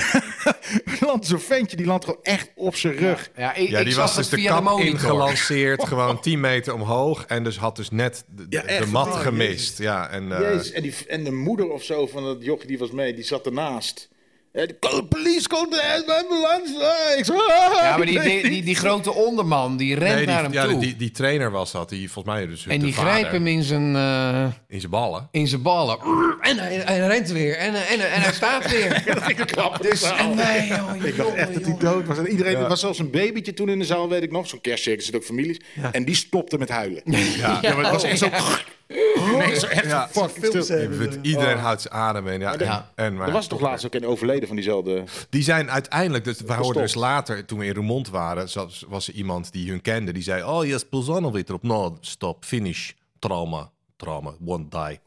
landt zo'n ventje, die landt gewoon echt op zijn rug. Ja, ik, Ja, ik die zag was dus het de via de kap monitor. ingelanceerd, gewoon tien meter omhoog. En dus had dus net de, Ja, de echt. mat Oh, gemist. Ja, en, uh, Jezus, en, die, en de moeder of zo van dat jochie die was mee, die zat ernaast. Ja, de call the police, call the ambulance. Ah, ik zo, ah, Ja, maar die, nee, die, die, die grote onderman, die rent nee, naar die, hem ja, toe. die, die trainer was dat, die volgens mij dus en de die vader grijpt hem in zijn, uh, in zijn ballen. in zijn ballen. En hij, hij rent weer. En, en, en hij staat weer. Dus, en wij, oh, Ik dacht echt dat hij jongen, dood was. En iedereen, Ja. er was zelfs een babytje toen in de zaal, weet ik nog. Zo'n kerstcircus zit ook families. Ja. En die stopte met huilen. Ja. Ja, maar het was echt zo... Nee, zo echt Ja. fucking Zo'n stil. filmscène. Iedereen Oh. houdt zijn adem in. Ja. Ja. En, maar, Er was toch laatst ook een overleden van diezelfde... Die zijn uiteindelijk, dus we hoorden dus Gestopt. later, toen we in Roermond waren, zat- was er iemand die hun kende. Die zei, oh, yes, Bolzano weer erop. No, stop, finish, trauma, trauma, won't die.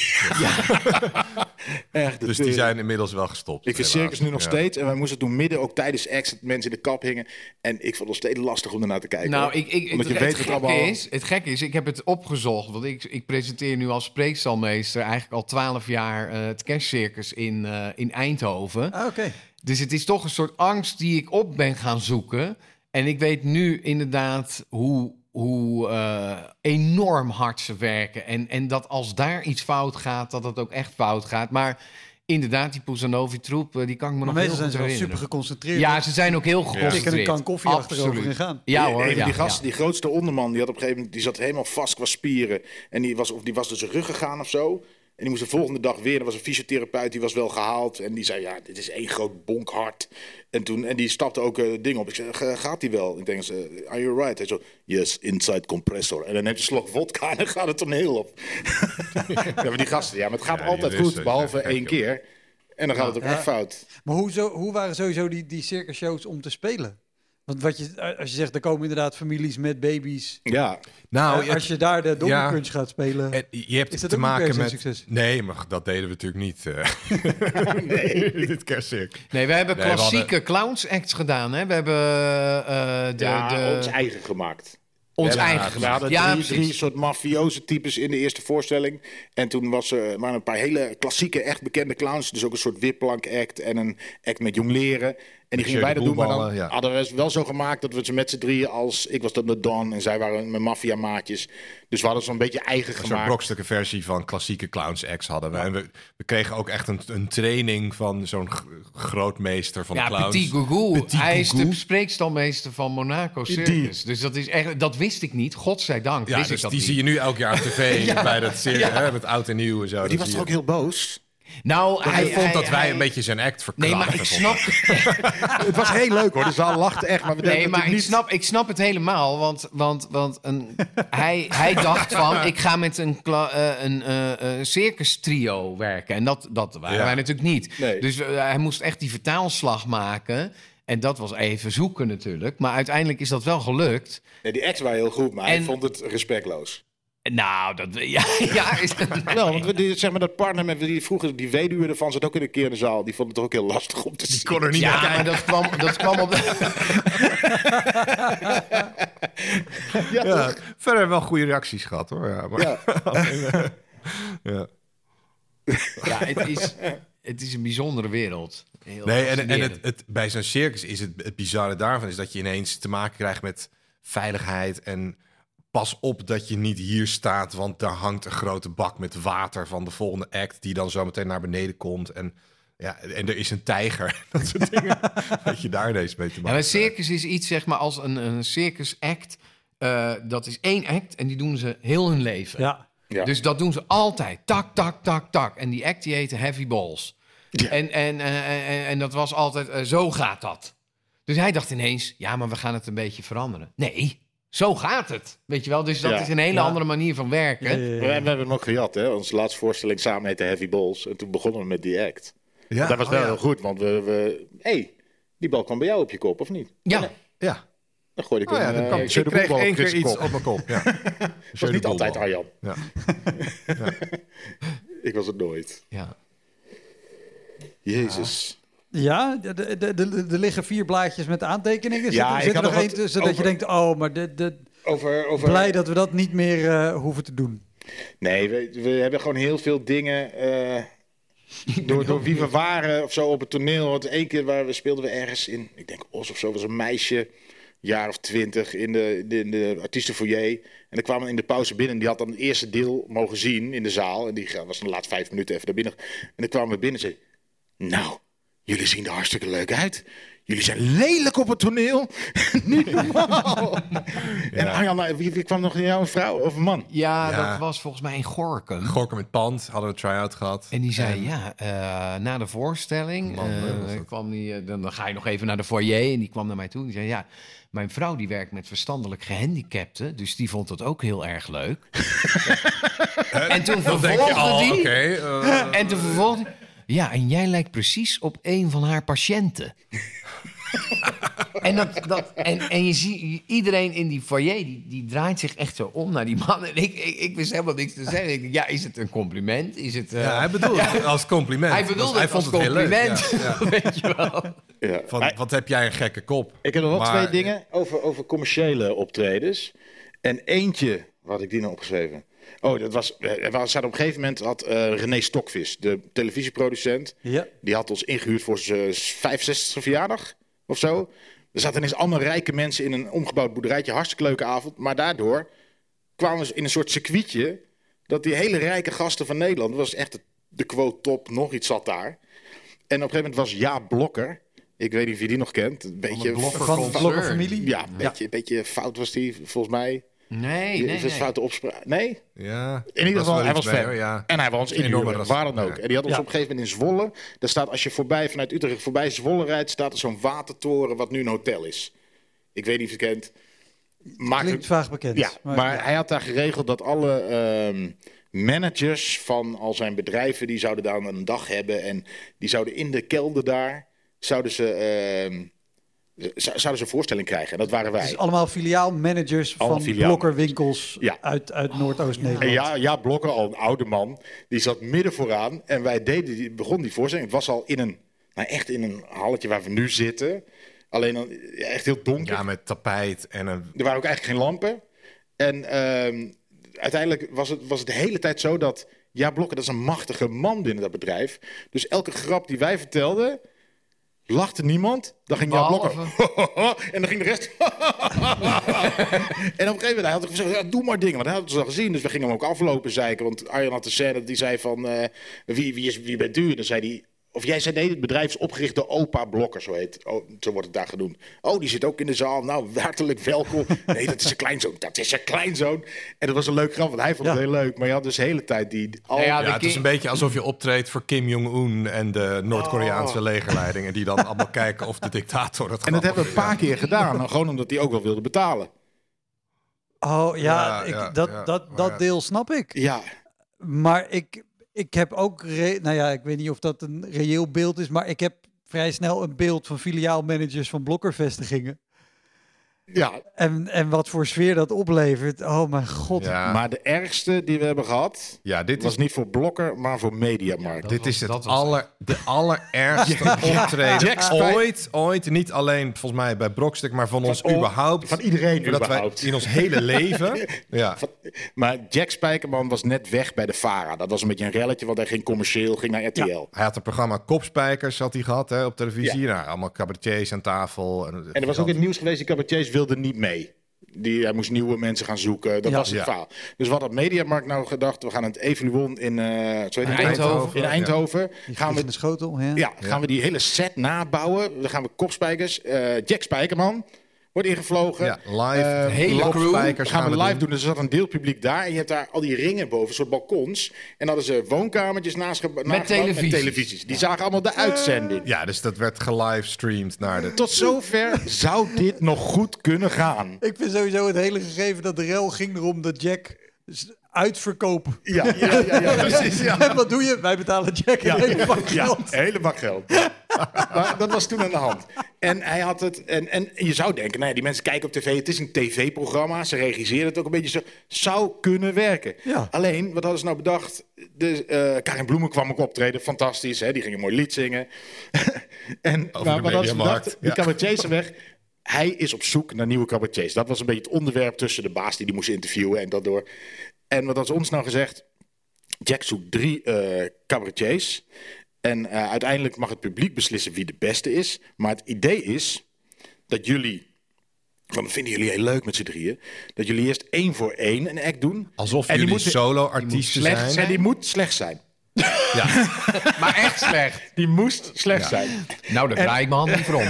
Echt, Dus de- die zijn inmiddels wel gestopt. Ik vind helaas. circus nu nog Ja. steeds. En wij moesten toen midden ook tijdens acts dat mensen in de kap hingen. En ik vond het nog steeds lastig om ernaar te kijken. Nou, hoor. ik, ik, Omdat het, je weet het, wat gekke allemaal... is, het gekke is, ik heb het opgezocht. Want ik, ik presenteer nu als spreekstalmeester eigenlijk al twaalf jaar eh, het kerstcircus in, eh, in Eindhoven. Ah, oké. Dus het is toch een soort angst die ik op ben gaan zoeken. En ik weet nu inderdaad hoe, hoe eh, enorm hard ze werken. En, en dat als daar iets fout gaat, dat het ook echt fout gaat. Maar inderdaad, die Poezanovi-troep, eh, die kan ik me Maar nog heel meestal zijn goed ze wel herinneren. super geconcentreerd. Ja, ze zijn ook heel Tikken een geconcentreerd. kan koffie achterover Absoluut. en gaan. Ja Een hoor, van ja, die gast, ja. die grootste onderman, die had op een gegeven moment, die zat helemaal vast qua spieren. En die was, of die was dus rug gegaan of zo. En die moest de volgende dag weer. Er was een fysiotherapeut, die was wel gehaald. En die zei, ja, dit is één groot bonkhart. En, toen, en die stapte ook uh, dingen op. Ik zei, "Ga- gaat die wel? Ik denk, uh, are you right? Hij zo, yes, inside compressor. En dan neemt hij een slok vodka en dan gaat het toneel op. Ja, maar die gasten, ja, maar het gaat Ja, altijd die goed, Russen, behalve ja, één gek, keer. En dan gaat het ook Ja. echt fout. Maar hoe, zo, hoe waren sowieso die, die circusshows om te spelen? Want wat je, als je zegt, er komen inderdaad families met baby's. Ja, Nou, Eh, als je daar de Donkey Crunch gaat spelen. En je hebt Is dat te ook niet per maken se met... succes? Nee, maar dat deden we natuurlijk niet. eh nee. Dit kerstcircus. Nee, we hebben Nee, we klassieke clowns acts gedaan. Hè? We hebben eh, de, ja de, ons eigen gemaakt. ons Ja, eigen we gemaakt. hadden Ja, drie, precies. drie soort mafioze types in de eerste voorstelling. En toen was er maar een paar hele klassieke, echt bekende clowns. Dus ook een soort wipplank act en een act met jongleren. En die gingen wij dat doen, maar dan boelballen, ja. hadden we het wel zo gemaakt dat we ze met z'n drieën als... Ik was dan de Don en zij waren mijn maffiamaatjes. Dus we hadden zo'n beetje eigen Een soort gemaakt. brokstukken versie van klassieke clowns acts hadden we. En we, we kregen ook echt een, een training van zo'n g- grootmeester van Ja, clowns. Petit Gougou. Petit Hij is Gougou. de spreekstalmeester van Monaco Circus. Dus dat is echt, dat wist ik niet. Godzijdank Ja, wist dus ik dat die niet. zie je nu elk jaar op tv bij dat circus, hè, met oud en nieuw en zo. Maar Dan die was zie toch ook je- heel boos? Nou, Hij, hij, vond hij- dat wij hij- een beetje zijn act verklaarden. Nee, maar ik snap, Het was heel leuk hoor, de zaal lachte echt. Maar we nee, deden maar ik niet... snap, ik snap het helemaal. Want, want, want een, hij, hij dacht van, ik ga met een, kla- eh, een eh, eh, circus trio werken. En dat, dat waren Ja. wij natuurlijk niet. Nee. Dus eh, hij moest echt die vertaalslag maken. En dat was even zoeken natuurlijk. Maar uiteindelijk is dat wel gelukt. Nee, die ex waren heel goed, maar hij En- vond het respectloos. Nou, dat, ja, ja is dat... Wel, want we, die, zeg maar dat partner met wie die vroeger, die weduwe ervan zat ook in een keer in de zaal. Die vond het toch ook heel lastig om te zien. Die kon er niet Ja, naar kijken. maar dat kwam, dat kwam op... Ja, verder wel goede reacties gehad hoor. Ja, maar, Ja. ja. Ja, het is, het is een bijzondere wereld. Heel Nee, en, en het, fascinerend. het, bij zo'n circus is het, het bizarre daarvan is dat je ineens te maken krijgt met veiligheid en pas op dat je niet hier staat, want daar hangt een grote bak met water van de volgende act die dan zo meteen naar beneden komt en ja, en er is een tijger. Dat soort dingen. Dat je daar ineens mee te Ja, maken maar circus is iets, zeg maar, als een, een circus act. eh, dat is één act en die doen ze heel hun leven. Ja. Ja. Dus dat doen ze altijd. Tak, tak, tak, tak. En die act die heette Heavy Balls. Ja. En, en, eh, en, en dat was altijd, eh, zo gaat dat. Dus hij dacht ineens, ja, maar we gaan het een beetje veranderen. Nee, zo gaat het. Weet je wel, dus dat Ja. is een hele Ja. andere manier van werken. Ja, ja, ja. Maar we hebben hem ook gejat, hè. Onze laatste voorstelling samen heette Heavy Balls. En toen begonnen we met die act. Ja, dat was oh wel ja. heel goed, want we... we hey, die bal kwam bij jou op je kop, of niet? Ja. Ja, Dan gooide ik oh, ja een, dan eh, kwam, Jeu ik de kreeg Boelbal één keer Chris' iets kop. op mijn kop. Ja. Dat was niet altijd Arjan. Ja. Ik was het nooit. Ja. Jezus. Ja, er- er- er- er er liggen vier blaadjes met aantekeningen. Ja, Zit, ik zit er had nog nog één wat tussen dat je over- denkt, oh, maar de, de, Over, over... blij dat we dat niet meer eh, hoeven te doen. Nee, we, we hebben gewoon heel veel dingen... eh, door, door wie we waren of zo op het toneel. Want één keer waar we speelden we ergens in... Ik denk Os of zo, was een meisje... jaar of twintig in de, in de, in de artiestenfoyer. En dan kwamen we in de pauze binnen. Die had dan het eerste deel mogen zien in de zaal. En die was dan de laatste vijf minuten even naar binnen. En dan kwamen we binnen en zei... Nou, jullie zien er hartstikke leuk uit. Jullie zijn lelijk op het toneel. Niet normaal. En Arjan, nou, wie, wie kwam nog in jou, een vrouw of een man? Ja, Ja. dat was volgens mij in Gorkum. Gorkum met Pand hadden we een try-out gehad. En die zei, ja, eh, na de voorstelling Man, hè, eh, was dat. kwam die, eh, dan, dan ga je nog even naar de foyer. En die kwam naar mij toe. Die zei, ja, mijn vrouw die werkt met verstandelijk gehandicapten. Dus die vond dat ook heel erg leuk. En toen Dan denk je, vervolgde oh, die... oké. eh, En toen vervolgde hij... Ja, en jij lijkt precies op een van haar patiënten. en, dat, dat, en, en je ziet iedereen in die foyer, die, die draait zich echt zo om naar die man. En ik, ik, ik wist helemaal niks te zeggen. Ik dacht, ja, is het een compliment? Is het, uh... ja, hij bedoelde het als compliment. Hij bedoelde hij het als vond het heel leuk. compliment. Ja, ja. Weet je wel. Ja. Van, Maar wat heb jij een gekke kop. ik heb nog wel Maar- twee dingen over, over commerciële optredens. En eentje, wat had ik die nou opgeschreven? Oh, dat was, er was op een gegeven moment had uh, René Stokvis, de televisieproducent, Ja. die had ons ingehuurd voor zijn vijfenzestigste verjaardag of zo. Er zaten ineens allemaal rijke mensen in een omgebouwd boerderijtje, hartstikke leuke avond. Maar daardoor kwamen ze in een soort circuitje dat die hele rijke gasten van Nederland, dat was echt de, de quote top, nog iets zat daar. En op een gegeven moment was Jaap Blokker, ik weet niet of je die nog kent, een beetje Blokker Van concern. Blokker familie? ja, een beetje, een beetje fout was die volgens mij. Nee, Die- nee, is het nee. foute opspraak? Nee? Ja, In ieder geval, hij was fan. Hoor, ja. En hij was ons Een enorme inhuren, ras- waar dan ook. ja. En die had ons Ja. op een gegeven moment in Zwolle. Daar staat, als je voorbij, vanuit Utrecht voorbij Zwolle rijdt, staat er zo'n watertoren wat nu een hotel is. Ik weet niet of je het kent. Maakt Klinkt vaag bekend. ja, maar hij had daar geregeld dat alle ehm, managers van al zijn bedrijven, die zouden daar een dag hebben. En die zouden in de kelder daar, zouden ze, ehm, z- zouden ze een voorstelling krijgen. En dat waren wij. Het is allemaal filiaalmanagers Allemaal van filiaal- blokkerwinkels Ja. uit, uit Noordoost-Nederland. En ja, ja, Blokker, al een oude man, die zat midden vooraan. En wij deden, die, begon die voorstelling. Het was al in een, nou echt in een halletje waar we nu zitten. Alleen dan, ja, echt heel donker. Ja, met tapijt en een... Er waren ook eigenlijk geen lampen. En ehm, uiteindelijk was het, was het de hele tijd zo dat... Ja, Blokker, dat is een machtige man binnen dat bedrijf. Dus elke grap die wij vertelden, lachte niemand. Dan ging Ja Blokker. En dan ging de rest... En op een gegeven moment had ik gezegd, ja, doe maar dingen. Want hij had het al gezien, dus we gingen hem ook aflopen zeiken. Want Arjan had de scène, die zei van, uh, wie, wie, is, wie bent u? En dan zei hij... Of jij zei, nee, het bedrijf is opgericht door opa Blokker, zo heet. Oh, zo wordt het daar genoemd. Oh, die zit ook in de zaal. Nou, hartelijk welkom. Nee, dat is zijn kleinzoon. Dat is zijn kleinzoon. En dat was een leuk grap, want hij vond het Ja. heel leuk. Maar je had dus de hele tijd die... Al... Ja, ja, Ja, het is een beetje alsof je optreedt voor Kim Jong-un en de Noord-Koreaanse Oh. legerleiding. En die dan allemaal kijken of de dictator het En dat grappig hebben we een paar keer gedaan. Nou, gewoon omdat hij ook wel wilde betalen. Oh ja, Ja, ik, ja, dat, ja, dat, maar dat ja. deel snap ik. Ja, Maar ik, ik heb ook, re- nou ja, ik weet niet of dat een reëel beeld is, maar ik heb vrij snel een beeld van filiaalmanagers van blokkervestigingen. ja. En, en wat voor sfeer dat oplevert. Oh mijn god. Ja, Maar de ergste die we hebben gehad, ja dit was is, niet voor Blokker, maar voor Mediamarkt. dit was- is het dat was aller, de allerergste optreden Jack Spij- ooit. Ooit, niet alleen volgens mij bij Brokstuk, maar van ons Van- überhaupt. Van iedereen Voordat überhaupt. wij in ons hele leven... ja. Maar Jack Spijkerman was net weg bij de VARA. Dat was een beetje een relletje, want hij ging commercieel, ging naar R T L. Hij had het programma Kopspijkers had hij gehad hè, op televisie. Nou, allemaal cabaretiers aan tafel. En, En er was ook in het nieuws geweest, die cabaretiers wilden niet mee. Die, hij moest nieuwe mensen gaan zoeken. Dat Ja. was het Ja. verhaal. Dus wat had Mediamarkt nou gedacht? We gaan het Evoluon in, uh, zo heet het? Eindhoven. in Eindhoven. Die Gaan vliegt we, in de schotel. Ja. ja, gaan we die hele set nabouwen. Dan gaan we Kopspijkers. Uh, Jack Spijkerman wordt ingevlogen. Ja, live. Eh, hele live- crew. Kopspijkers gaan we live doen. doen. Dus er zat een deelpubliek daar. En je hebt daar al die ringen boven, een soort balkons. En hadden ze woonkamertjes naast ge- nagebouwd televisies. met televisies. Die zagen allemaal de uitzending. Ja, dus dat werd gelivestreamd naar de... Tot zover zou dit nog goed kunnen gaan. Ik vind sowieso het hele gegeven dat de rel ging erom dat Jack s- uitverkopen. Ja, ja, ja, ja, precies. Ja. En wat doe je? Wij betalen Jack een hele bak Ja, geld. een hele bak geld. Maar dat was toen aan de hand. En hij had het. En, en je zou denken, nou ja, die mensen kijken op tv. Het is een tv-programma. Ze regisseren het ook een beetje zo. Zou kunnen werken. Ja. Alleen, wat hadden ze nou bedacht? De, eh, Karin Bloemen kwam ook optreden. Fantastisch. Hè? Die ging een mooi lied zingen. en Over maar de wat hadden ze Mediamarkt, bedacht? Die ja. cabaretiers zijn weg. Hij is op zoek naar nieuwe cabaretiers. Dat was een beetje het onderwerp tussen de baas die die moest interviewen en dat door. En wat had ze ons nou gezegd? Jack zoekt drie eh cabaretiers. En uh, uiteindelijk mag het publiek beslissen wie de beste is. Maar het idee is dat jullie, want dat vinden jullie heel leuk met z'n drieën, dat jullie eerst één voor één een act doen. Alsof En die jullie moet- die solo-artiesten Slecht zijn. zijn. Die moet slecht zijn. Ja. Maar echt slecht. Die moest slecht Ja. zijn. Nou, daar draai ik mijn hand niet voor om.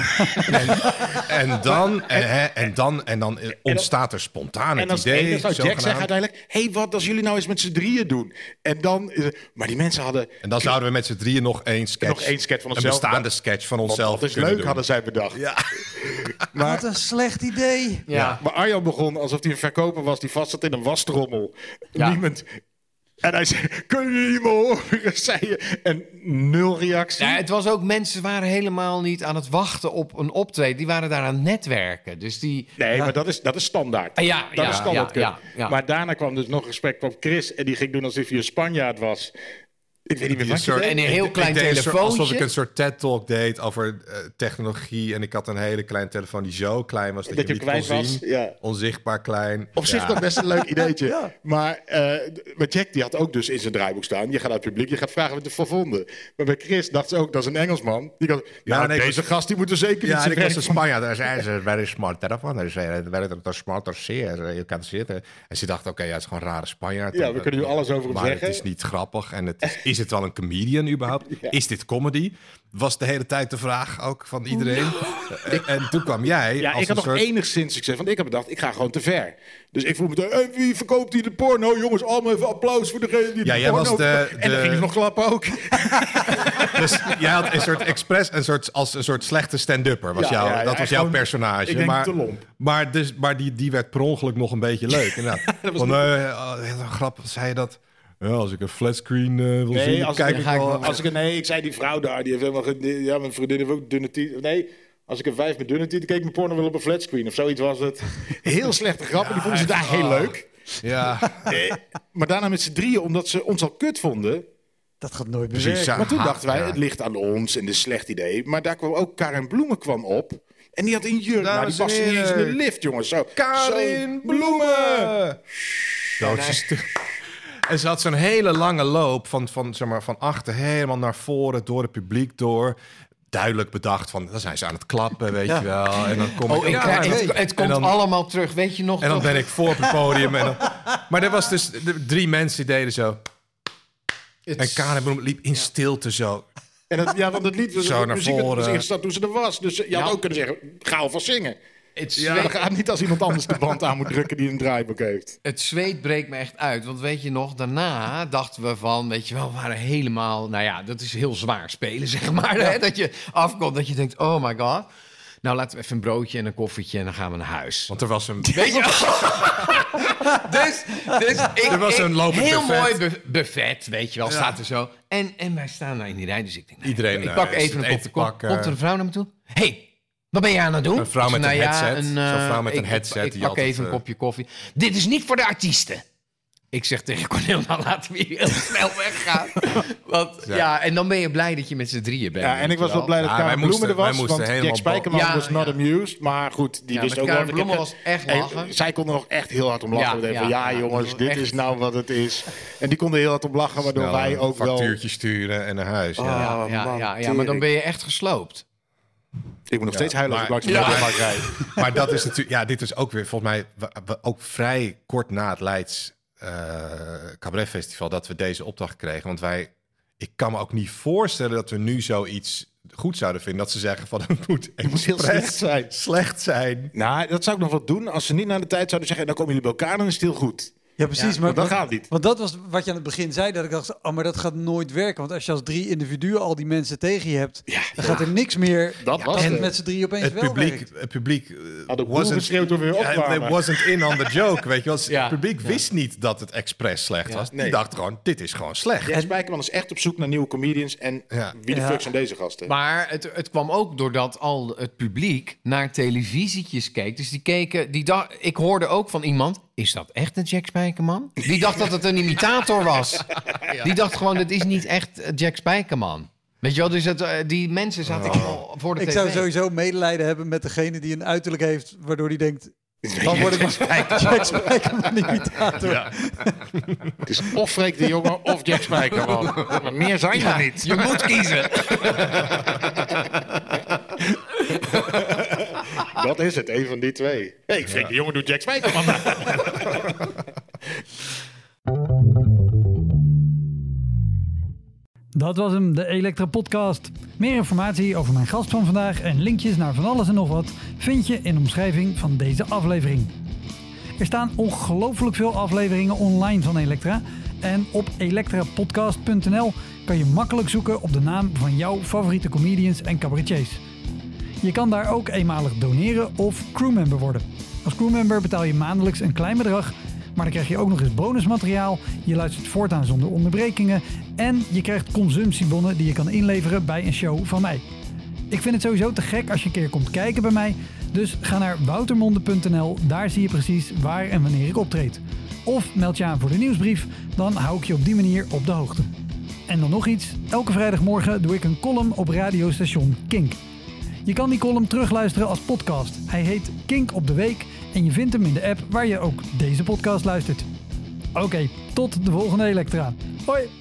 En dan, en, hè, en dan, en dan ontstaat er spontaan het En als idee. enige zou Jack zogenaamd. zeggen uiteindelijk, hé, hey, wat als jullie nou eens met z'n drieën doen? En dan, is het- maar die mensen hadden En dan zouden we met z'n drieën nog één sketch, nog één sketch van een onszelf. bestaande sketch van Want onszelf dat is kunnen leuk, doen. hadden zij bedacht. Ja. Wat een slecht idee. Ja. Maar Arjan begon alsof hij een verkoper was die vast zat in een wastrommel. Ja. Niemand. En hij zei, kunnen jullie niet meer horen, zei je. En nul reactie. Ja, het was ook, mensen waren helemaal niet aan het wachten op een optreden. Die waren daar aan het netwerken. Dus die... Nee, ja. maar dat is, dat is standaard. Ah, ja, dat ja, is standaard. Ja, ja, ja. Maar daarna kwam dus nog gesprek op Chris. En die ging doen alsof hij een Spanjaard was. Ik weet niet meer Een wat je soort- deed. En een heel Ik- klein ik deed een soort- telefoontje. Alsof ik een soort TED-talk deed over uh, technologie. En ik had een hele kleine telefoon die zo klein was dat, Dat je je hem niet kon kwijt was, zien. ja. Onzichtbaar klein. Op zich Ja. toch best een leuk ideetje. Ja. Maar, uh, maar Jack die had ook dus in zijn draaiboek staan. Je gaat uit het publiek, je gaat vragen wat je ervan vonden. Maar bij Chris dacht ze ook, dat is een Engelsman. Die dacht, ja, Ja, nee, ik deze was- gast die moet er zeker Ja, niet en ik zijn was een werk van- Spanjaard. Daar zei ze, very smart telefoon. Daar zei ze, very smart or zeer. Je kan zitten. En ze dacht, oké, ja, het is gewoon een rare Spanjaard. Ja, we kunnen nu alles over hem maar zeggen. het is niet grappig. En het is, is het wel een comedian überhaupt? Ja. Is dit comedy? Was de hele tijd de vraag ook van iedereen. En, en toen kwam jij Ja, als ik had een nog soort... enigszins succes. Want ik heb bedacht, ik ga gewoon te ver. Dus ik vroeg me, hey, wie verkoopt hier de porno? Jongens, allemaal even applaus voor degene die Ja, de jij porno was de- verkoopt. En dan de- gingen ze nog klappen ook. Dus jij had een soort expres, een soort, als een soort slechte stand-upper. Was Ja, jouw, ja, ja, dat was echt jouw gewoon- personage. ik denk maar te lomp. maar, dus, maar die, die werd per ongeluk nog een beetje leuk. Inderdaad. Dat was Van, eh, oh, heel grappig, zei je dat? Ja, als ik een flatscreen uh, wil Nee, zien, als kijk ik, ik ga ik wel. nog- als ik, nee, ik zei die vrouw daar, die heeft helemaal... ge- Ja, mijn vriendin heeft ook dunne tieten. Nee, als ik een vijf met dunne tieten keek, mijn porno wel op een flatscreen of zoiets was het. Heel slechte grappen, die vonden ze daar heel leuk. Ja, Eh, maar daarna met z'n drieën, omdat ze ons al kut vonden. Dat gaat nooit meer precies. werken. Ja. Maar toen Aha, dachten wij, ja. het ligt aan ons en dit is een slecht idee. Maar daar kwam ook Karin Bloemen kwam op. En die had een jurk, nou, die Dames en paste niet eens in de heren. lift, jongens. Zo, Karin zo- Bloemen! Doodse stu- En ze had zo'n hele lange loop van, van, zeg maar, van achter helemaal naar voren, door het publiek door. Duidelijk bedacht van, dan zijn ze aan het klappen, weet je wel. En dan kom Oh, ik... ik, Ja, het, en- het komt dan- allemaal terug. Weet je nog? En dan toch? ben ik voor op het podium. En dan, maar er was dus de, drie mensen die deden zo. En Karin Bloemen liep in stilte zo. En dat, ja, want het lied was Zo naar muziek werd voren. was ingestart toen ze er was. Dus je had Ja. ook kunnen zeggen, ga alvast zingen. Het Ja, zweet, dat gaat niet als iemand anders de band aan moet drukken die een draaiboek heeft. het zweet breekt me echt uit. Want weet je nog, daarna dachten we van... Weet je wel, we waren helemaal... Nou ja, dat is heel zwaar spelen, zeg maar. Hè? Dat je afkomt, dat je denkt, oh my god. Nou, laten we even een broodje en een koffietje en dan gaan we naar huis. Want er was een... Weet je dus, dus ik, Er was ik- een lopend heel buffet. mooi bu- buffet, weet je wel, staat er zo. En, en wij staan daar in die rij, dus ik denk, nou, Iedereen, ik eh, pak is even het een kop eten kop. pakken. Komt er een vrouw naar me toe? Hey, wat ben je aan het doen? Een vrouw Ik met zeg, een nou ja, headset. Zo'n eh, vrouw met ik- een headset Ik, die pak altijd, even een eh, kopje koffie. Dit is niet voor de artiesten. Ik zeg tegen Cornel, nou laten we hier heel snel weggaan. Want ja. Ja. en dan ben je blij dat je met z'n drieën bent. Ja, en weet ik was je wel blij dat Ja, Karin wij Bloemen moesten- er was. wij moesten Want Jack helemaal Spijkerman Ja, was not ja. amused. Maar goed, die Ja, wist met ook wel... Karin ik heb- Bloemen was echt Hey, lachen. zij kon er nog echt heel hard om lachen. Ja, We denken ja, van, ja, ja, jongens, dat dit was is echt- nou wat het is. En die konden heel hard om lachen, waardoor snel wij een ook wel... factuurtje sturen en naar huis. Ja. Ja, Oh, ja, man, ja, ja, maar dan ben je echt gesloopt. Ik moet nog steeds huilen als ik maar- langs de Ja. Mediamarkt rijd. Maar dat is natuurlijk... Ja, dit is ook weer volgens mij... we- we- ook vrij kort na het Leids uh, Cabaret Festival... dat we deze opdracht kregen. Want wij... Ik kan me ook niet voorstellen dat we nu zoiets goed zouden vinden. Dat ze zeggen van het moet Het moet heel expres slecht zijn. slecht zijn. Nou, dat zou ik nog wat doen. Als ze niet naar de tijd zouden zeggen... dan komen jullie bij elkaar, dan is het heel goed. Ja, precies. Ja, maar dat want- gaat niet. Want dat was wat je aan het begin zei. Dat ik dacht, oh, maar dat gaat nooit werken. Want als je als drie individuen al die mensen tegen je hebt... Ja, dan gaat er niks meer... Dat was en het. met z'n drie opeens Het wel publiek, werkt. het publiek uh, Had ook boel geschreeuwd toen we weer ja, opkwamen. it wasn't in on the joke, weet je wel. Ja. Het publiek wist niet dat het expres slecht Ja. was. Nee. Die dacht gewoon, dit is gewoon slecht. Jack Spijkerman is echt op zoek naar nieuwe comedians. En Ja. wie de Ja. fuck zijn deze gasten? Maar het, het kwam ook doordat al het publiek naar televisietjes keek. Dus die keken, die dacht, ik hoorde ook van iemand... Is dat echt een Jack Spijkerman? Die dacht dat het een imitator was. Die dacht gewoon, het is niet echt eh, Jack Spijkerman. Weet je wel, dus het, eh, die mensen zaten allemaal voor de Ik tv. zou sowieso medelijden hebben met degene die een uiterlijk heeft... waardoor die denkt, dan word ik Jack Spijkerman. Jack Spijkerman imitator. Het is of Freek de Jonge of Jack Spijkerman. Maar meer zijn er niet. Je moet kiezen. Dat is het, een van die twee. Hé, hey, Freek de Jonge doet Jack Spijkerman. Dat was hem, de Elektra Podcast. Meer informatie over mijn gast van vandaag en linkjes naar van alles en nog wat vind je in de omschrijving van deze aflevering. Er staan ongelooflijk veel afleveringen online van Elektra en op elektrapodcast punt n l kan je makkelijk zoeken op de naam van jouw favoriete comedians en cabaretiers. Je kan daar ook eenmalig doneren of crewmember worden. Als crewmember betaal je maandelijks een klein bedrag, Maar dan krijg je ook nog eens bonusmateriaal. Je luistert voortaan zonder onderbrekingen. En je krijgt consumptiebonnen die je kan inleveren bij een show van mij. Ik vind het sowieso te gek als je een keer komt kijken bij mij. Dus ga naar woutermonde punt n l. Daar zie je precies waar en wanneer ik optreed. Of meld je aan voor de nieuwsbrief. Dan hou ik je op die manier op de hoogte. En dan nog iets. Elke vrijdagmorgen doe ik een column op radiostation Kink. Je kan die column terugluisteren als podcast. Hij heet Kink op de Week en je vindt hem in de app waar je ook deze podcast luistert. Oké, tot de volgende Elektra. Hoi!